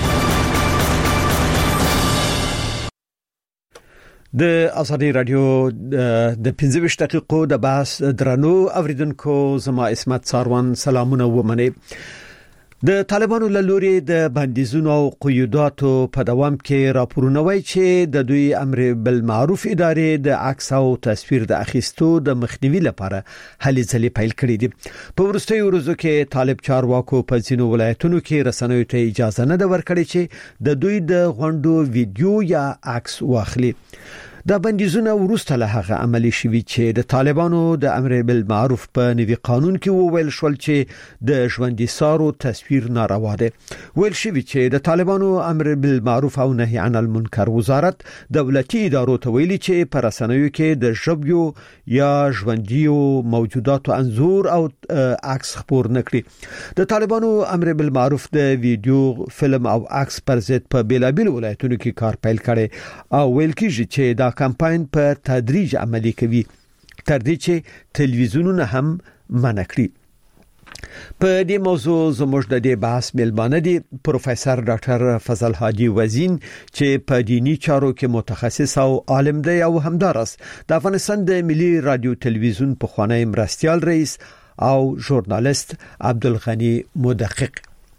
د ازادۍ رادیو د 15 دقیقو د بحث درنو اوریدونکو زما اسمت څاروان سلامونه ومنه. د طالبانو له لوري د بندیزونو او قیوداتو په دوام کې راپورونه وایي چې د دوی امر بالمعروف ادارې د عکس او تصویر د اخیستو د مخنیوي لپاره هلې ځلې پیل کړې دي. په وروستیو ورځو کې طالب چارواکو په ځینو ولایتونو کې رسنیو ته اجازه نه ورکړې چې د دوی د غونډو ویډیو یا عکس واخلي. دا بندیزونه وروسته له هغه عملی شوي چې د طالبانو د امر بالمعروف په نوي قانون کې وویل شول چې د ژوندۍ سارو تصویر ناروا ده. ویل شوي چې د طالبانو امر بالمعروف او نهي عن المنکر وزارت دولتي ادارو ته ویلي چې په رسنیو کې د ژبیو یا ژوندۍ موجوداتو انزور او عکس خپور نکړي. د طالبانو امر بالمعروف د ویډیو فلم او عکس پر ضد په بیلابیل ولایتونو کې کار پیل کړي او ویل کېږي چې دا کمپاین په تدریج عملی کوي تر دې چې تلویزیونونه هم منع کړي. په دې موضوع زموږ د دې بحث ملمانه دي پروفیسور ډاکټر فضل حاجی وزین چې په دینی چارو کې متخصص او عالم دی او همدارس د افغانستان د ملي رادیو تلویزیون په خوانی مرستيال رئیس او ژورنالیست عبدالغنی مدقق.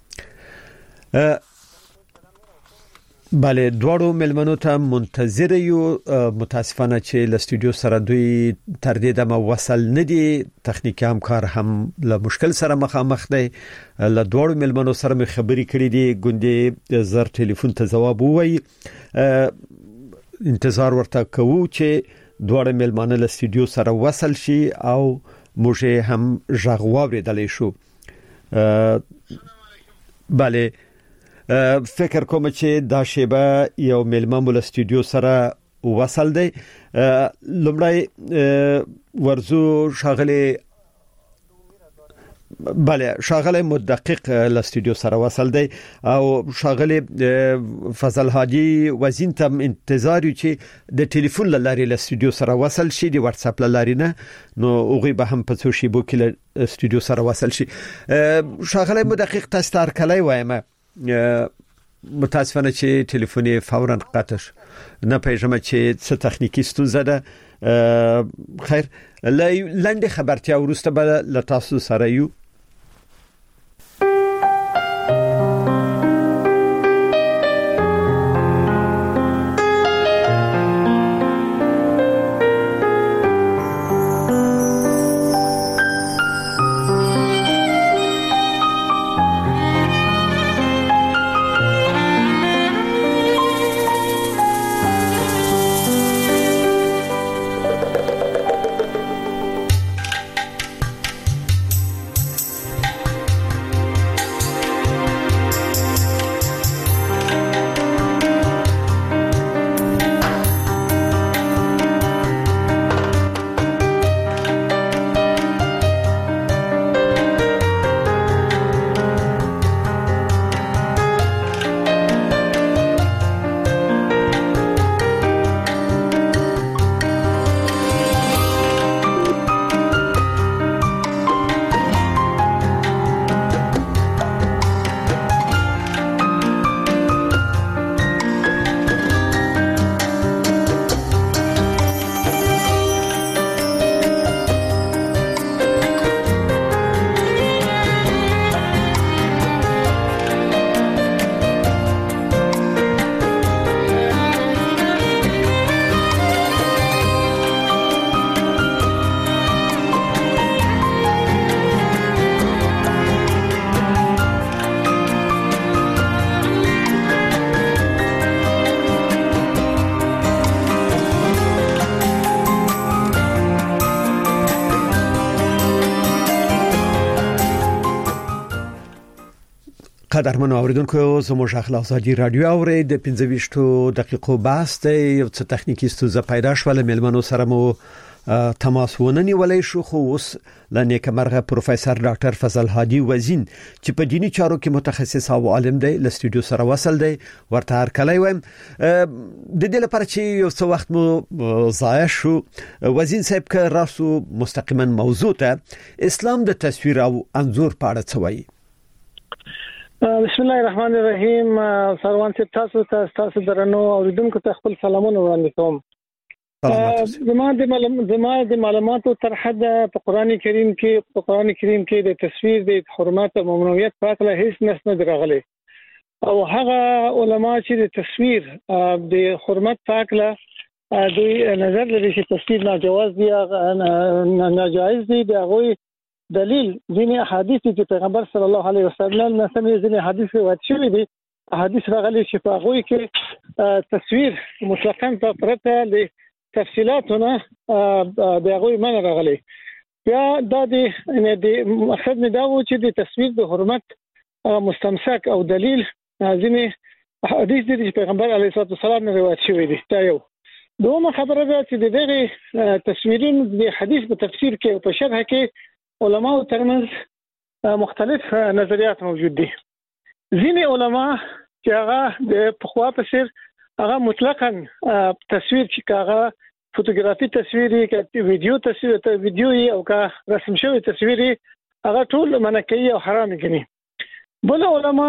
بله دواړو ملمنو ته منتظر یو. متاسفانه چې له استودیو سره دوی تر دې دمه وصل نه دي، تخنیکی همکار هم له مشکل سره مخامخ دی. له دواړو ملمنو سره مې خبرې کړې دي، ګوندې زر ټلیفون ته جواب ووایي. انتظار ورته کوو چې دواړو ملمنو له استودیو سره وصل شي او موږ هم ژغ واوریدلی شو. بله فکر کوم چې دا شیبه یو ملمم له استودیو سره وصل دی. لومړی ورزو شاغله بله شاغله مدقق ل استودیو سره وصل دی او شاغله فضل هادي وزین ته انتظار چې د ټلیفون لاري ل استودیو سره وصل شي د واتس اپ لاري نه نو اوغي به هم په څو شی بو کې ل استودیو سره وصل شي شاغله مدقق تستار کلی وایم متاسفانه چې ټلیفون فورا قطع نه پیژنم چې څه تخنیکی ستونزه ده خیر لنډه خبرتیا ورسته به ل تاسو سره یو قدرمن اوریدونکو زموږ اخلاق ازادي رادیو اوري د 15 دقیقو باسته یو څه تخنیکی ستونزه پیدا شوه ملمنو سره مو تماس وننی ولای شو خو اوس لنیک مرغه پروفیسور ډاکټر فضل هادي وزین چې په دینی چارو کې متخصص او عالم دی ل استودیو سره وصل دی ورته هر کله وایم د دې لپاره چې یو څه وخت مو ضایع شو وزین صاحب که راسو مستقیما موضوع ته اسلام د تصویر او انځور په اړه څه وایي بسم الله الرحمن الرحیم سروان صاحب تاسو درنو اوریدونکو ته خپل سلامونه وړاندې کوم زما د معلوماتو تر حد په قران کریم کې د تصویر د حرمت او ممنوعیت په اړه هیڅ نص نه راغلی او هغه علما چې د تصویر د حرمت په اړه دوی نظر لري چې تصویر ناجواز دی ناجایز دی دغه دلیل ځینې احادیث چې پیغمبر صلی الله علیه وسلم نه سمې ځینې حدیث روایت شوی دي احادیث راغلي چې په هغه کې تصویر مطلقاً په پرته له تفصيلاتونه دغه من راغلي یا د مقصد نه دا و چې د تصویر د حرمت مستمسک او دلیل ځینې حدیث دي چې پیغمبر علیه الصلاه والسلام نه روایت شوی دي دا یو دومره خبره ده چې دغه تصویرین د حدیث په تفسیر کې او په شرح کې علماء ترمنځ مختلف نظریات موجود دي ځینې علما چې هغه د پخوا په سر هغه مطلقاً تصویر چې هغه فوتوګرافي تصویري کې ویډیو او کا رسم شوی تصویري هغه ټول منع کوي او حرام کوي بل علما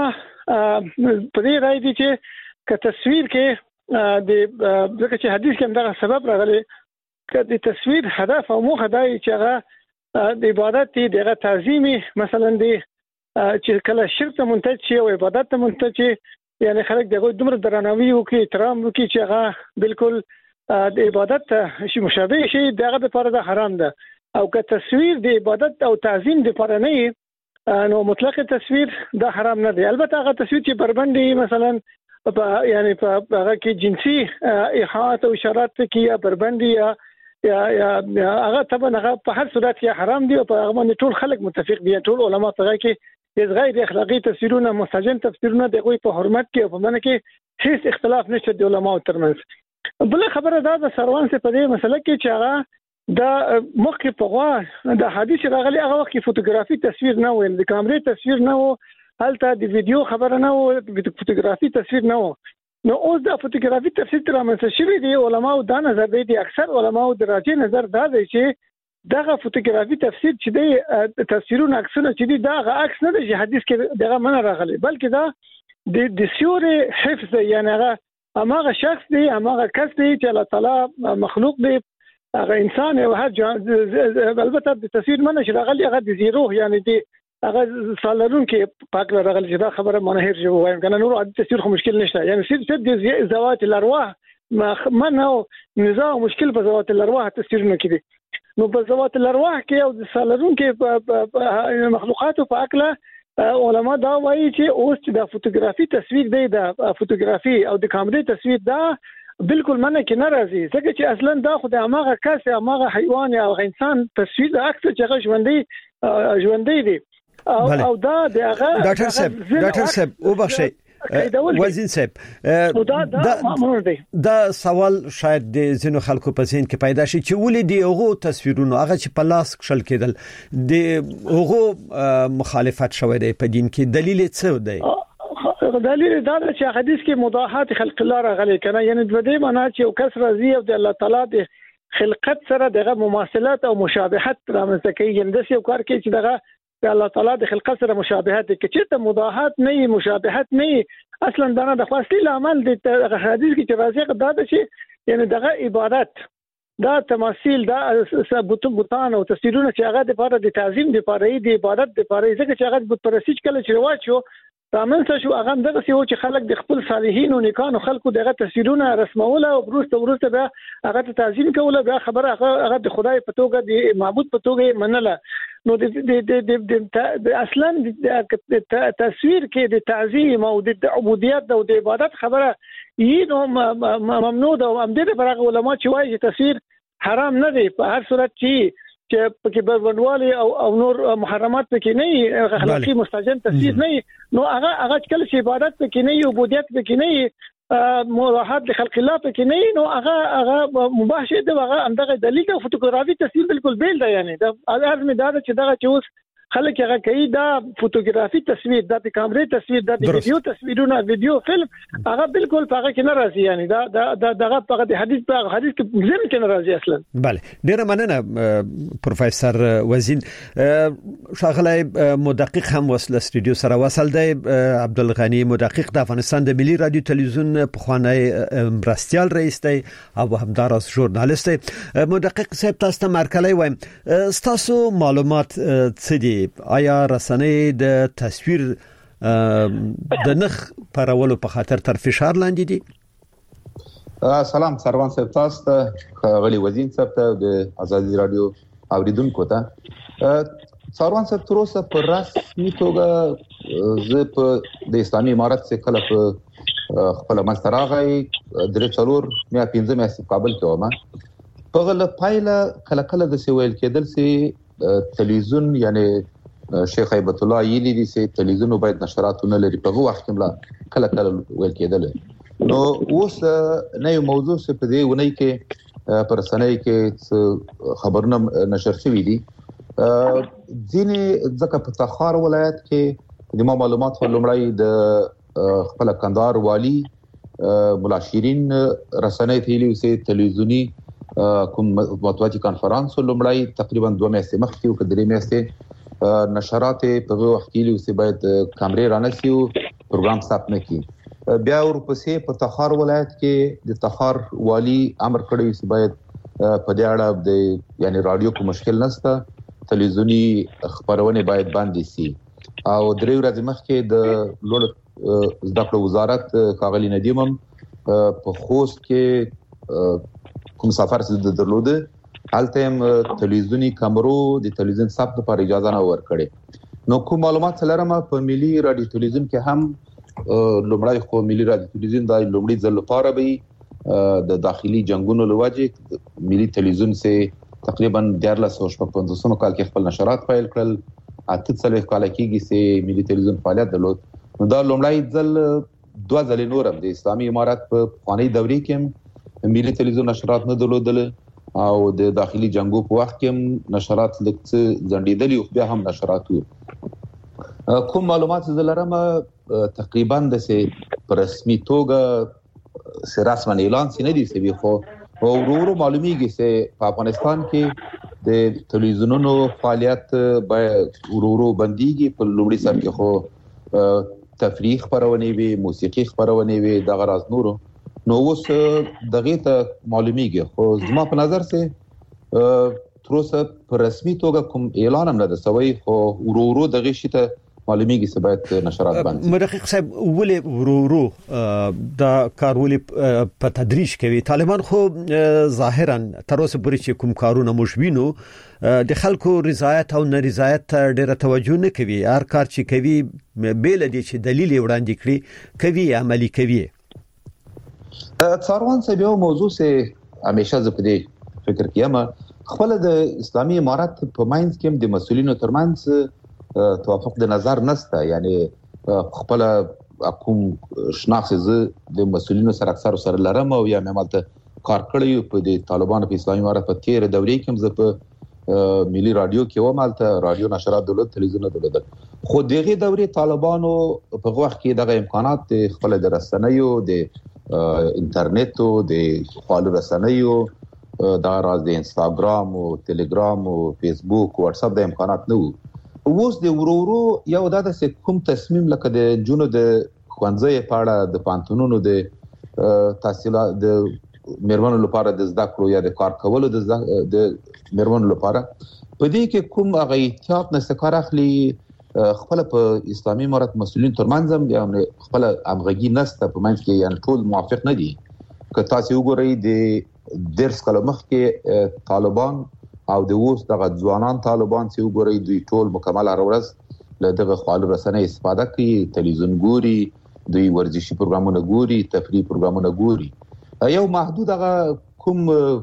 په دې رائے دي چې ک تصویر کې د ځکه چې حدیث کې دا سبب راغلی ک د تصویر هدف او موخه دا چې هغه د عبادت دی دغه تعظیمي مثلا دی چې کله شرک ته منتج شي او عبادت ته منتج شي یعنی خلک دغه دومره درناوی وکړي احترام وکړي چې هغه بالکل د عبادت شي مشابه شي دغه لپاره د حرام ده او که تصویر د عبادت او تعظیم لپاره نه نو مطلق تصویر د حرام نه دی البته هغه تصویر چې بربندي مثلا یعنی په هغه کې جنسي ایحاءات او اشارات کې یا بربندي یا هغه طبعا هغه په هر صورت کې حرام دي او په هغه باندې ټول خلک متفق دي ټول علما په هغه کې غیر اخلاقی تفسیرونه مستجن تفسیرونه دغه په حرمت کې او په منځ کې هیڅ اختلاف نشته د علماو ترمنځ بل خبره دا د سروان څخه په دې مسله کې چې هغه دا مخکې په غوا د حدیث راغلي هغه وخت کې فوټوګرافي تصویر نه و، د کیمرې تصویر نه و، هلته د ویډیو خبره نه و، د فوټوګرافي تصویر نه و. نو اوس د فوټوګرافي تفسیر تر منځ شوی دی. علماء دا نظر دی، اکثر علماء د راجع نظر دا دی چې دغه فوټوګرافي تفسیر چې دی تصویرونه عکسونه چې دی دا عکس نه دی چې حدیث کې دغه من راغلی، بلکې دا د سیوري حفظ، یعنی هغه شخص دی، هغه کس دی چې الله تعالی مخلوق دی، هغه انسان او هر البته د تصویر من راغلی هغه د زیرو، یعنی دی هغه سالرون کې پاک راغلی چې دا خبره منهر جو وایم کنه. نور عادي تصویر خو مشکل نشته، یعنی صرف د زوات الارواح ما نه نظام مشکل په زوات الارواح تصویرونه کې دي. نو په زوات الارواح کې او د سالرون کې مخلوقاتو په اکله علما دا وایي چې اوس چې د فوټوګرافي تصویر دی، د فوټوګرافي او د کیمرې تصویر دا بالکل منه کې نه راځي، ځکه چې اصلا دا خو د هغه کس هغه حیوان او انسان تصویر د عکس چې هغه ژوندۍ دی او دا د هغه ډاکټر صاحب وبخښئ وزین صاحب دا سوال شاید د زینو خلکو په ذهن کې پیدا شي چې ولې دی هغه تصویرونه هغه چې په لاس کشل کېدل د هغه مخالفت شوی دی په دین کې، دلیل څه دی؟ دلیل دا چې حدیث کې مضاحات خلق الله راغلي کنه، یعنی د دې معنی چې یو کس راضي او د الله تعالی د خلقت سره دغه مماثلت او مشابهت رامنځته کوي، یعنی د یو کار کې چې دغه الله تعالی د خلقت سره مشابهت کې چې ته مضاحات نه مشابهت نه اصلا دا د خاصي عمل د حدیث کې چې راځي دا چې یعنی دغه عبادت دا تماثيل دا بوتان او تصویرونه چې هغه د لپاره د تعظیم د لپاره د عبادت د لپاره ځکه چې هغه بت پرستش کله چې رواج شو تامنځ شو هغه دغه چې خلک د خپل صالحین او نیکانو خلکو دغه تصویرونه رسموله او ورسته به هغه تعظیم کوله، بیا خبره هغه د خدای په توګه د معبود په توګه منله. نو د اصلا د تصویر کې د تعظیم او د عبودیت او د عبادت خبره یې نو ممنوع ده، او هم دې لپاره علماء چې وایي چې تصویر حرام نه دی په هر صورت چې پکې بربندوالي او نور محرمات پکې نه، اخلاقی مستجن تصویر نه، نو هغه کله چې عبادت پکې نه، عبودیت پکې نه، مراحت لخلق الله پکې نه، نو هغه مباح شي. دغه اندغه دلیل او فوټوګرافي تصویر بالکل بیل دی، یعنی دا لازم دا چې دغه چې اوس خلک هغه کوي دا فوټوګرافي تصویر، دا د کیمرې تصویر، دا د ویډیو تصویرونه، ویډیو فلم هغه بالکل هغه کې نه راځي، یعنی دا دغه په د حدیث کې زم کې نه راځي اصلا. بله ډیره مننه پروفیسور وزین. شاغلی مدقق هم وصل استودیو سره وصل دی عبدالغنی مدقق د افغانستان د ملي رادیو تلویزیون پخوانی مرستیال رئیس دی او همداراز ژورنالیست دی. مدقق صاحب تاسو ته مرکلی وایم، تاسو معلومات څه دي؟ آیا رسنۍ د تصویر د نخ پرولو په خاطر تر فشار لاندې دي؟ سلام سروان صاحب، تاسو ته غلي وزین صاحب ته د ازادي رادیو اوریدونکو ته سروان صاحب تر اوسه په رسمي توګه زه په د اسلامي امارت څخه کله په خپل مستراغي درې څلور میا 15 مې کابل کې ومه په غل پایله کله کله د سویل کېدل سي تلویزیون، یعنی شیخ هیبت الله یلی دي سي تلویزیون باید نشراتونه لري په وخت کې کله کله ویل کېدل. نو اوس نه یو موضوع څه په دې ونی کې پر سنۍ کې خبرونه نشر شوې دي ځینې ځکه په تخار ولایت کې د معلومات لومړی د خپل کندهار والی مولا شیرین رسنۍ تیلی سي تلویزیونی کوم مطبوعاتي کانفرنس لومړی تقریبا 2 میاشتې مخکې او کډري میاشتې نشرات په وخت کې لوي باید کیمرې رانسي او پروګرام ستاپ نه کی. بیا ورپسې په تخار ولایت کې د تخار والی امر کړی چې باید په دې اړه د یعنی رادیو کو مشکل نشته، تلویزیونی خبرونه باید باندې سي. او درې ورځې مخکې د لوړ زده کړو وزارت کاغلی ندیمم په خوست کې کوم سفر څه درلوده هلته تلویزیونی کیمرو د تلویزیون ثبت لپاره اجازه نه ورکړي. نو کوم معلومات لرم په ملي رادیو تلویزیون کې هم لومړی خو ملي رادیو تلویزیون د لومړي ځل لپاره به د داخلي جنگونو لوجه ملي تلویزیون سه تقریبا 1355 کال کې خپل نشرات پیل کړل، 8 کال کېږي سه ملي تلویزیون فعالیت درلود. نو دا لومړی ځل 2 ځلې نور د اسلامي امارات په قانوني دورې کې ملي تلویزیون نشرات نه درلودل او د داخلي جنگو په وخت کې نشرات لکه ځنډېدلي او بیا هم نشرات کوم معلومات زلرم تقریبا د سه رسمي توګه سه رسمن اعلان سینې دي سوي خو ورو معلومیږي چې په افغانستان کې د تلویزیونونو فعالیت به ورو بنديږي په لومړي سر کې خو تفریح خبرونه وي موسیقي خبرونه وي د غراض نورو نو اوس دغه ته معلومیږي خو زما په نظر سه تر اوسه په رسمي توګه کوم اعلان هم نه ده سوي خو ورو دغه شي ته معلومیږي چې باید نشرات باندې مرحق صاحب ولې ورو دا کار ولې په تدریج کوي طالبان خو ظاهرا تر اوسه پورې چې کوم کارونه مشوینو د خلکو رضایت او نارضایت ډېر توجه نه کوي هر کار چې کوي بیل دي چې دلیل وړاندې کړي کوي عملی کوي څاروان څه به موضوع سه همیشه زه په دې فکر کوم خپل د اسلامي امارت په ماینز کې د مسؤلینو ترمنځ توافق د نظر نشته یعنی خپل کوم شناخت زه د مسؤلینو سره اکثر سره لرم او یا مملته کار کړی په د طالبانو په اسلامي امارت په تیر دورې کې زه په ملي رادیو کې ومالته رادیو نشرات دولت تلویزیون دولت خو دغه دورې طالبانو په وخت کې دغه امکانات خپل د رسنیو د انټرنیټ او د خپل رسنیو دا راز د انستګرام او ټلګرام او فیسبوک او واتس اپ د امکانات نه اوس د ورورو یو د کوم تصمیم لکه د جنو د خوانځي پاړه د پانتونونو د تحصیلات د میرمنو لپاره د زده کړو یا د کار کولو د میرمنو لپاره په دې کې کوم هغه احتیاط نه کار اخلي خپل په اسلامي امارت مسؤلین ترمنځ یا خپل امغږی نسته په منځ کې یعنی ټول موافق نه دي که تاسو وګورئ د درس کلمه کې طالبان او د اوس دغه ځوانان طالبان چې وګورئ دوی ټول مکمل ارورز له دغه خپل رسنۍ استفاده کوي تلویزیون ګوري دوی ورزشي پروګرامونه ګوري تفریحي پروګرامونه ګوري یو محدود هغه کوم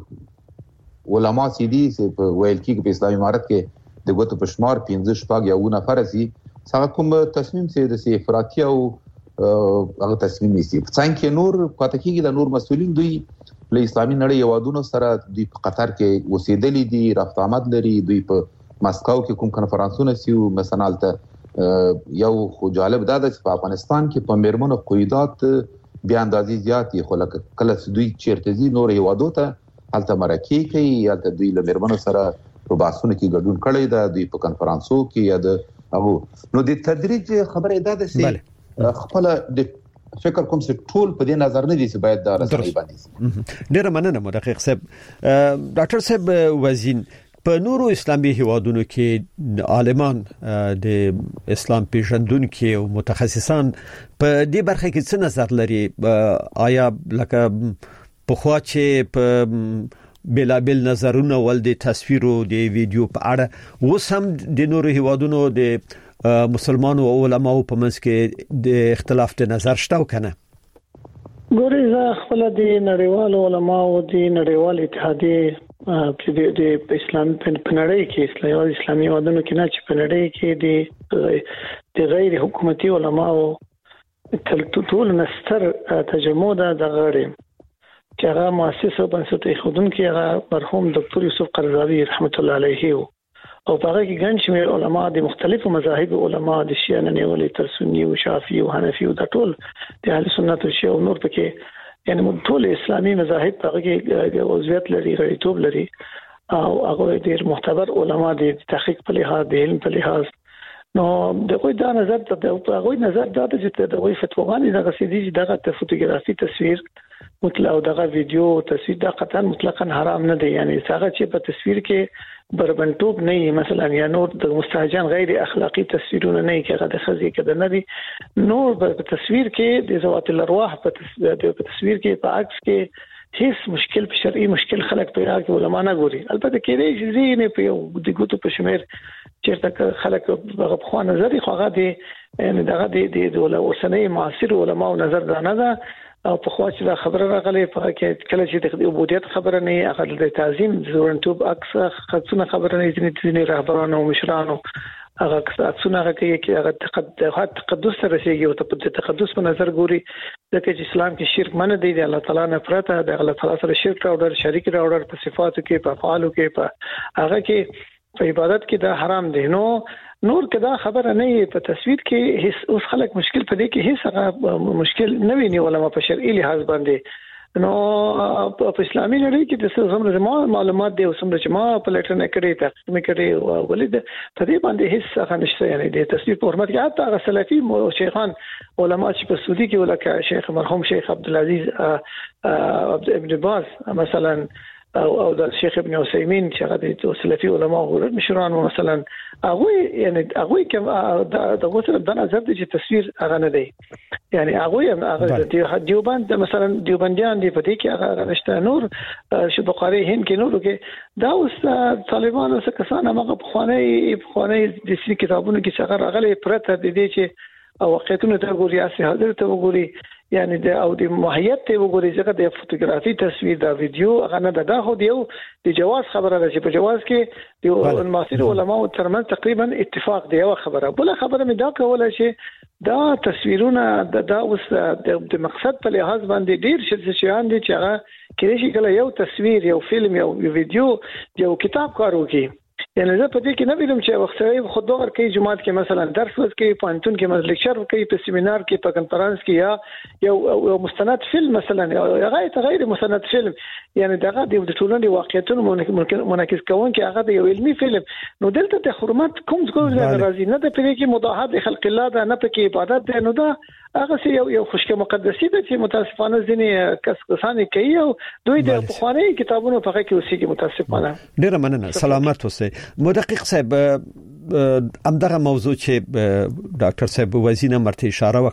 علما سي دي چې په ویل کې په اسلامي امارت کې د ګوتو په شمار 15 شپږ یو نفر سي څنګه کوم تصمیم چې د افراطي او هغه تصمیم نيسي څنګه نور پاتې کېږي د نور مسؤلین دوی له اسلامي نړۍ یوادونو سره دوی په قطر کې اوسېدلې دي رفت آمد لري دوی په مسکو کې کوم کنفرانسونه سیو مثلا یو خو جالب دا چې په افغانستان کې په میرمنو قیادت بیا اندازې زیاتې خو لکه کله دوی چیرته دي نور یوادو ته هلته مرکه کوي هلته دوی له میرمنو سره په باسونو کې ګډون کړي دا دوی په کنفرانسو کې یا د هغه نو د تدریج خبره دا ده چې خپل د فکر کوم چې ټول په دې نظر نه دي چې باید دا رسمي باندې ډېر مننه محقق صاحب ډاکټر صاحب وزین په نورو اسلامي هیوادونو کې عالمان د اسلام پیژندونکو او متخصصان په دې برخه کې څه نظر لري آیا لکه په خوا چې په بلابل نظرونه ول د تصویرو د ویډیو په اړه وسم د نورو هیوادونو د مسلمانو او علماو په منځ کې د اختلاف د نظر شته کنه ګورې زه خپل د نړیوالو علماو د نړیوال اتحادیې د اسلام په نړۍ کې اسلامي ودانو کې نه چې په نړۍ کې د غیر حکومتي علماو ټول نستر تجمع د غړي چې هغه مؤسسه بنسټ ایښودونکو هغه مرحوم ډاکټر یوسف قرضاوي رحمت الله علیه او په هغه کې ګڼ شمېر علما د مختلفو مذاهب علما د شیعه نه نیولې تر سنی او شافعي او حنفي او د ټول د اهل سنت او شیعه او نور پکې یعنی ټول اسلامي مذاهب په هغه کې عضویت لري غړیتوب لري او هغه ډېر معتبر علما د تحقیق په لحاظ د علم په لحاظ نو دغه دا نظر ته هغه نظر دا چې د وی فتواګانې دغه سيدي دغه فوټوګرافي تصویر مطلق او دغه ویډیو تصویر دا قطعا مطلقاً حرام نه دی یعنی هغه چې په تصویر کې بربنټوب نه مثلا یا نور د مستهجن غیر اخلاقی تصویرونه نه کېږي د خزي کې د نه نور په تصویر کې د ذوات الارواح په تصویر کې په عکس کې هیڅ مشکل په شرعي مشکل خلک پیدا کوي علما نه ګوري البته کې دې چې نه په د ګوتو په شمیر چیرته خلک په خوا نظر خو هغه دي یعنی دغه د اوسنۍ معاصر علما نظر نه ده او په خوا چې دا خبره راغلي په کې کله چې د عبودیت خبره نه هغه د تعظیم زورنټوب عکس خصونه خبره نه ځینې رهبرانو او مشرانو هغه څونه هغه کې هغه تقدس سره رسیږي او ته تقدس په نظر ګوري ځکه چې اسلام کې شرک منع دی د الله تعالی نه پرته د الله تعالی سره شرک راوړل شریک راوړل په صفاتو کې په افعالو کې په هغه کې په عبادت کې دا حرام دی نور کدا خبره نه په تصویر کې هیڅ اوس خلک مشکل پدې کې هیڅ مشکل نه ویني علماء په شرعي لحاظ باندې نو په اسلامي نړۍ کې د څه معلومات دي او څومره چې ما په لټر نه کړی تاسو مې کړی ولید په دې باندې هیڅ څه نشته یعنی د تصویر په حرمت کې حتی هغه سلفي شیخان علما چې په سعودي کې ولکه شیخ مرحوم شیخ عبدالعزيز ابن باز مثلا او د شیخ ابن عثیمین چې هغه د سلفي علما او مشران مثلا هغه یعنی هغه کوم د غوث د نظر دي چې تصویر هغه نه دی یعنی هغه دیوبند مثلا دیوبندیان دی په دې کې هغه نشته نور شو بخاری هند کې نور کې دا اوس طالبانو څخه کسان هغه بخوانی د سې کتابونو کې څنګه راغلي پرته د دې چې او واقعیتونه ته ګوري اساسي حاضر ته وګوري یعنی د او د ماهیت ته وګوري ځکه د فوتوګرافي تصویر دا ویډیو هغه نه دا خو دیو د جواز خبره ده چې په جواز کې د معاصر علماء ترمنځ تقریبا اتفاق دی یو خبره بل خبره مې دا کوله چې دا تصویرونه دا اوس د مقصد په لحاظ باندې ډیر شیان دي چې هغه کله شي کله یو تصویر یو فلم یو ویډیو یو کتاب کارو کې یعنی زه په دې کې نه ویلم چې وختي خود دغه کې جماعت کې مثلا درس کې پوینټون کې مثلا لیکچر کوي په سیمینار کې په کانفرنس کې یا یو مستند فلم مثلا یا غیر مستند فلم یعنی دغه د ټولنې واقعیتونو منعکس کوون کې هغه د یو علمي فلم نو دلته د حرمت کوم څه راځي نه د پرې کې مداهات خلق الله ده نه په کې عبادت ده نو دا هغه یو خوشکه مقدسي ده چې متاسفانه ځینې کسان کوي او دوی د بخاري کتابونو په کې اوسېږي متاسفانه ډیر مننه سلامت اوسئ مدقق صاحب همدغه موضوع چې ډاکټر صاحب وزینه مرته اشاره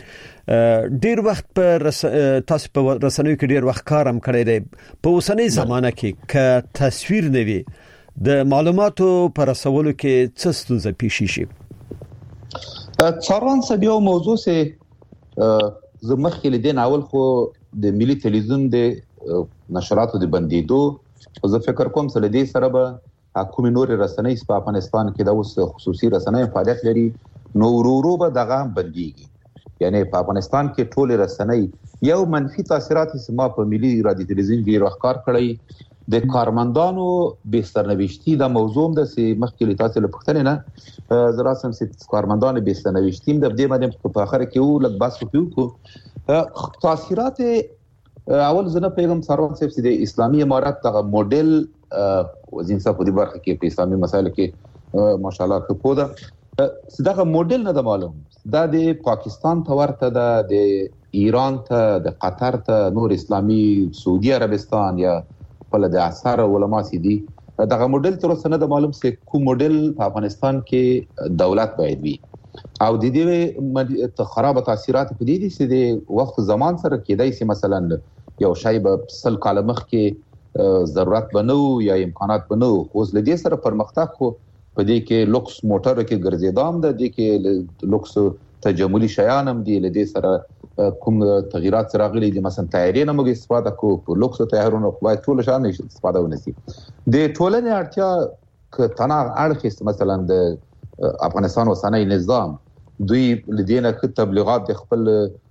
وکړه ډیر وخت په تاسو په رسنیو کې ډیر وخت کارم کړی دی په اوسنۍ زمانه کې ک تصویر نوي د معلوماتو پر رسولو کې څه ستونزې پیښ شي څارن څه یو موضوع سه زمخ کې لیدل اول خو د ملي تلویزیون د نشراتو د بندیدو زه فکر کوم چې لدی سره به حکومت نور رسنۍ په افغانستان کې د اوس خصوصي رسنۍ فعالیت لري نو ورو به دغه بنديږي یعنی په افغانستان کې ټول رسنۍ یو منفي تاثیرات سما په ملي رادیو تلویزیون کې راخکار کړی د کارمندانو به سرنوشتي د موضوع د مخکې تاسو له پښتنه نه زراسم چې کارمندانو به سرنوشتي د دې باندې په اخر کې یو لږ بحث وکړو تاثیرات اول زنه پیغام سروان صاحب د اسلامي امارات دغه موډل وزین صاحب په دې برخه کې په اسلامي مسایلو کې ماشاءالله خپوده دغه موډل نه د معلوم دا د پاکستان ته ورته د ایران ته د قطر ته نور اسلامي سعودي عربستان یا بل د اثر علماء سي دي دغه موډل تر اوسه نه د معلوم څه کوم موډل په افغانستان کې دولت باید وي او د دې خراب تاثیرات په دې دي چې د وخت زمان سره کېدای شي مثلا یو شای په سل کال مخ کې ضرورت بنو یا امکانات بنو اوس لدې سره پرمختګ خو په دې کې لوکس موټر کې ګرځیدام ده د کې لوکس تجملي شیان هم دي لدې سره کوم تغیرات راغلي دي مثلا تایرې نه موږ استفاده کوو په لوکس تایرونو خو ټول شان استفاده ونسي د ټولنې اړتیا ک تنا اړخ مثلا د افغانستان وسنۍ نظام دوی لدینه ک تبلیغات د خپل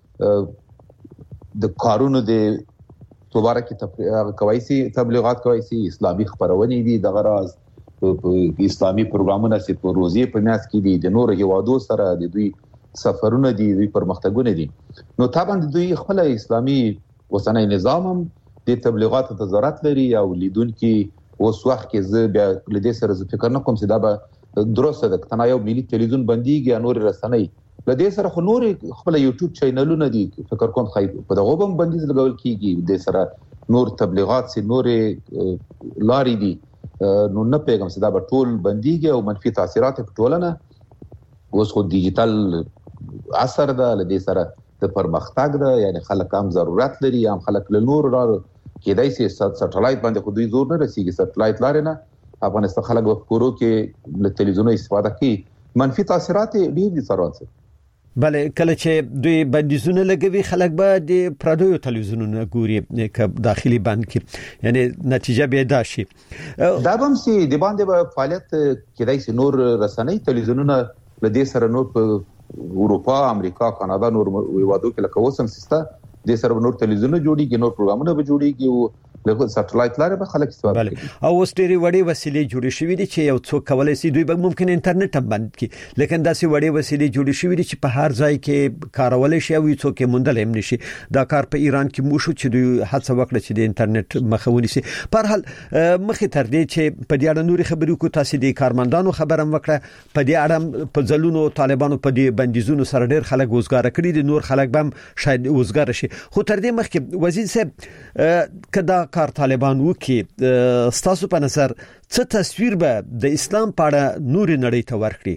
د کارونو د دوباره کې کوي تبلیغات کوي اسلامي خبرونه دي د غراز اسلامي پروګرامونه چې په روزي په میاس کې دي د نور هیوادو سره د دوی سفرونه دي دوی پرمختګونه دي نو طبعا دوی خپل اسلامي وسنۍ نظام هم د تبلیغات ته ضرورت لري او لیدونکو اوس وخت کې زه بیا لدې سره فکر نه کوم چې دا به درسته ده کنا یو ملي تلویزیون بنديږي نور رسنۍ لدې سره خو نور خپل یوټیوب چینلونه دي فکر کوم خای په دغه هم بندیز لګول کیږي د سره نور تبلیغات سي نور لاري دي نو نه پیغام صدا به ټول بنديږي او منفي تاثیرات په ټولنه اوس خو ډیجیټل اثر ده لدې سره د پرمختګ ده یعنی خلک هم ضرورت لري هم خلک له نور کېدای شي سټلایټ باندې خو دوی زور نه رسیږي سټلایټ لاري نه افغانستان خلک په کورو کې له تلویزیون استفاده کوي منفي تاثیرات ډیر دي سره بله کله چې دوی بندیزونه لګوي خلک به د پردیو تلویزیونونو ګوري ک داخلي بند کې یعنی نتیجه به دا شي دا هم سي د باندې به فعالیت کېدای شي نور رسنۍ تلویزیونونه لدې سره نور په اروپا امریکا کاناډا نور وادو کې لکه وسم سیسته د سره نور تلویزیونونه جوړیږي نور پروګرامونه به جوړیږي او له سټلایټ لارې به خلک استفاده کوي او اوس ډېری وړې وسیلې جوړې شوې دي چې یو څوک کولای شي دوی به ممکن انټرنیټ هم بند کړي لیکن داسې وړې وسیلې جوړې شوې دي چې په هر ځای کې کارول شي او څوک یې موندل هم نشي دا کار په ایران کې مو شو چې دوی هڅه وکړه چې د انټرنیټ مخاوني سي په هر حال مخې تر دې چې په دې اړه نوري خبرې کو تاسو د کارمندانو خبرم وکړه په دې اړه په ځلونو طالبانو په دې بندیزونو سره ډېر خلک وزګار کړي دي نور خلک به شاید وزګار شي خو تر دې مخکې وزیر صاحب کدا کار طالبان کې ستاسو په نظر څه تصویر به د اسلام په اړه نور نړۍ ته ورکړي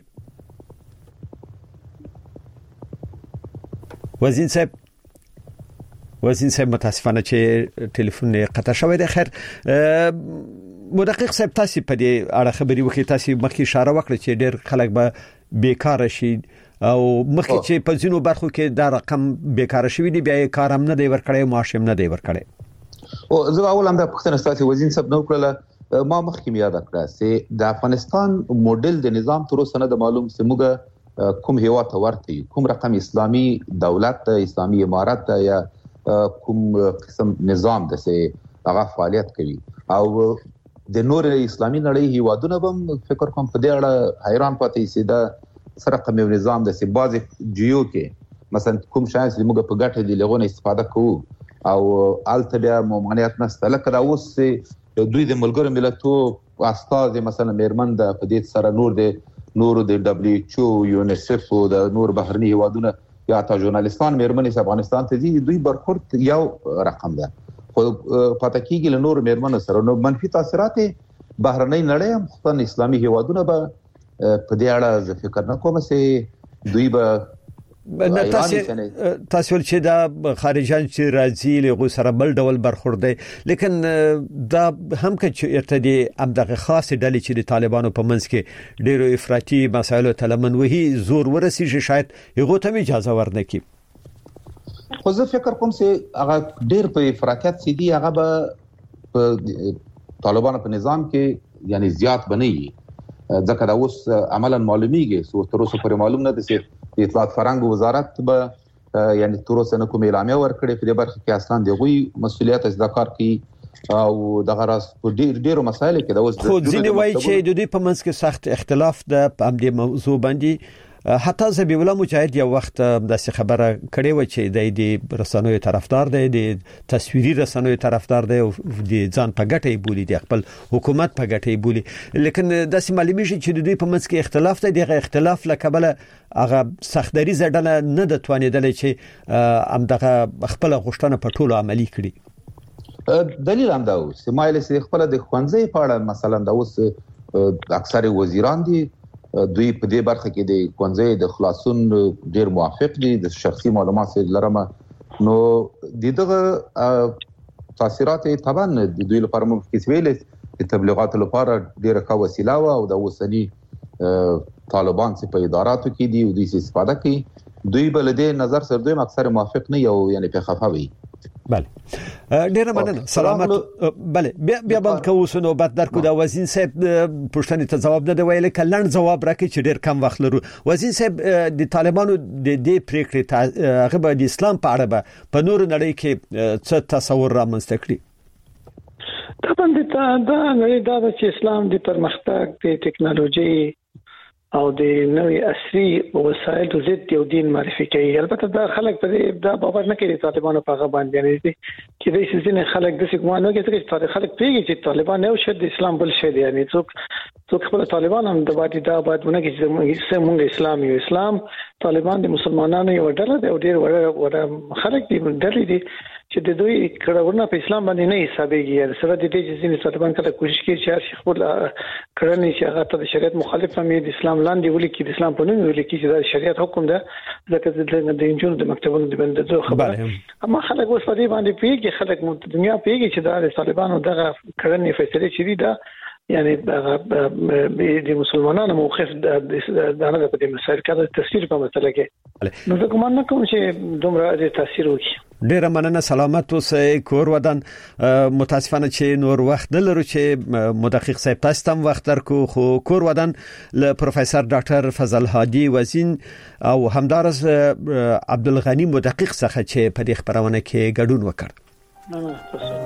وزیر صاحب متاسفانه چې ټلیفون قطع شوی دی خیر مدقق صاحب تاسو په دې اړه خبري وکړئ تاسو مخکې اشاره وکړه چې ډېر خلک به بیکار شي او مخکې چې په ځینو برخو کې دا رقم بیکار شوی دی بیا کار هم نه دی ورکړی معاش هم نه دی ورکړی او زه اول هم د پښتنه ستاسو وزیر صاحب نو کړل ما مخکې یاد کړه چې د افغانستان موډل د نظام تر اوسه نه معلوم سموګه کوم هیوا ته ورته کوم رقم اسلامي دولت اسلامي امارت یا کوم قسم نظام د سه هغه فعالیت کوي او د نور اسلامي نړۍ هیوادونه هم فکر کوم په دې اړه حیران پاتې سي دا سره کوم نظام د سه باز جیو کې مثلا کوم شایس موږ په ګټه دی لغونه استفاده کوو او الته بیا ممانعت نشته لکه دا اوس دوی د ملګرو ملتونو استاد مثلا میرمن د پدې سره نور د دبليو ایچ او یونیسف او د نور بهرني هیوادونو یا تا ژورنالیستان میرمنې افغانستان ته دي دوی برخورد یو رقم ده خو پاتې کېږي له نور میرمنو سره نو منفي تاثیرات بهرنۍ نړۍ هم خصوصا اسلامي هیوادونه به په دې اړه فکر نه کوم چې دوی به تاسو چې دا خارجان چې راځي له سره بل ډول برخورد دي لیکن دا هم چې ارتدي امدغه خاص ډلې چې د طالبانو په منځ کې ډېر افراطي مسایلو تلمن وهي زور ورسیږي شاید هغه ته اجازه ورنکي خو زه فکر کوم چې هغه ډېر په افراطیت سي دي هغه به طالبانو په نظام کې یعنی زیات بنئ ځکه دا اوس عملاً معلومیږي چې تر اوسه پورې معلوم نه دي چې اطلاعات فرهنګ وزارت به یعنی تر اوسه نه کوم اعلامیه ورکړي په دې برخه کې اصلا دغوی مسولیت ادا کوي او دغه راس په ډیرو مسایلو کې دا اوس خو ځینې وایي چې د دې په منځ کې سخت اختلاف د هم دې موضوع باندې حتی زبیح الله مجاهد یو وخت داسې خبره کړې و چې د رسنیو طرفدار دی د تصویري رسنیو طرفدار دی او د ځان په ګټه بولی د خپل حکومت په ګټه بولی لیکن داسې معلومیږي چې د دوی په منځ کې اختلاف دی دغه اختلاف لکبله هغه سختري زړه نه د توانیدل چې امدغه خپل غوښتنه په ټولو عملی کړي دلیل هم دا اوس مایل سي خپل د خوانځي په اړه مثلا دا اوس اکثر وزیران دي دوی په دې برخه کې د کونځي د خلاصون ډیر موافق دي د شخصي معلومات لرمه نو دغه تاثیرات طبعا د دوی لپاره ممکن ویل د تبلیغات لپاره ډیره ښه وسیله او د اوسنی طالبان چې په اداراتو کې دي او د استفاده کوي دوی بل دې نظر سره دوی اکثر موافق نه یو یعنی په خفاوي بله ډیره مننه سلامت بله بیا باندې کوو نو بعد درکو دا وزیر صاحب پښتنې ته جواب نه دی ویل کلن جواب راکړي چې ډیر کم وخت لرو وزیر صاحب د طالبانو د دې پریکړې هغه د اسلام په اړه په نور نړۍ کې څه تصور رامنځته کړي طبعا دا نړۍ دا چې اسلام د پرمختګ د ټکنالوژي او د نوې عصري وسایل د ضد یو دین معرفي کوي البته دا خلک په دا باور نه کوي طالبانو په هغه باندې نه دي چې د سيزن خلک د څه ګمان نه کوي چې خلک پیږي چې طالبان یو شد اسلام بل شي دي یعنی څوک خپل طالبان هم د باندې دا باندې کې چې موږ اسلام یو اسلام طالبان د مسلمانانو یو ډله دی او ډیر وړ خلک دي ډلې دي چې د دوی کړهونه په اسلام باندې نه حسابيږي سره د دې چې ځینې طالبان کله کوشش کوي چې شیخ خپل کړنې چې هغه ته شریعت مخالف هم د اسلام لاندې ولي کې د اسلام په نوم ولي کې چې د شریعت حکم ده ځکه د انجونو د مکتبونو د بندو خبره اما خلک اوس په دې باندې پیږي خلک مو دنیا پیږي چې د طالبانو دغه کړنې فیصله چي دي دا یعنی د مسلمانانو موقف د نه په دې مسایل کې تفسیر په مسله کې نو زه کوم نه کوم چې دومره د تاثیر وکړي. ډیره مننه، سلامت اوسئ. کور ودان متاسفانه چې نور وخت نه لرو چې مدقق صاحب تاسو تم وخت درکو، خو کور ودان له پروفیسور ډاکټر فضل هادي وزین او همدارس عبدالغنی مدقق څخه چې په دې خبرونه کې ګډون وکړ.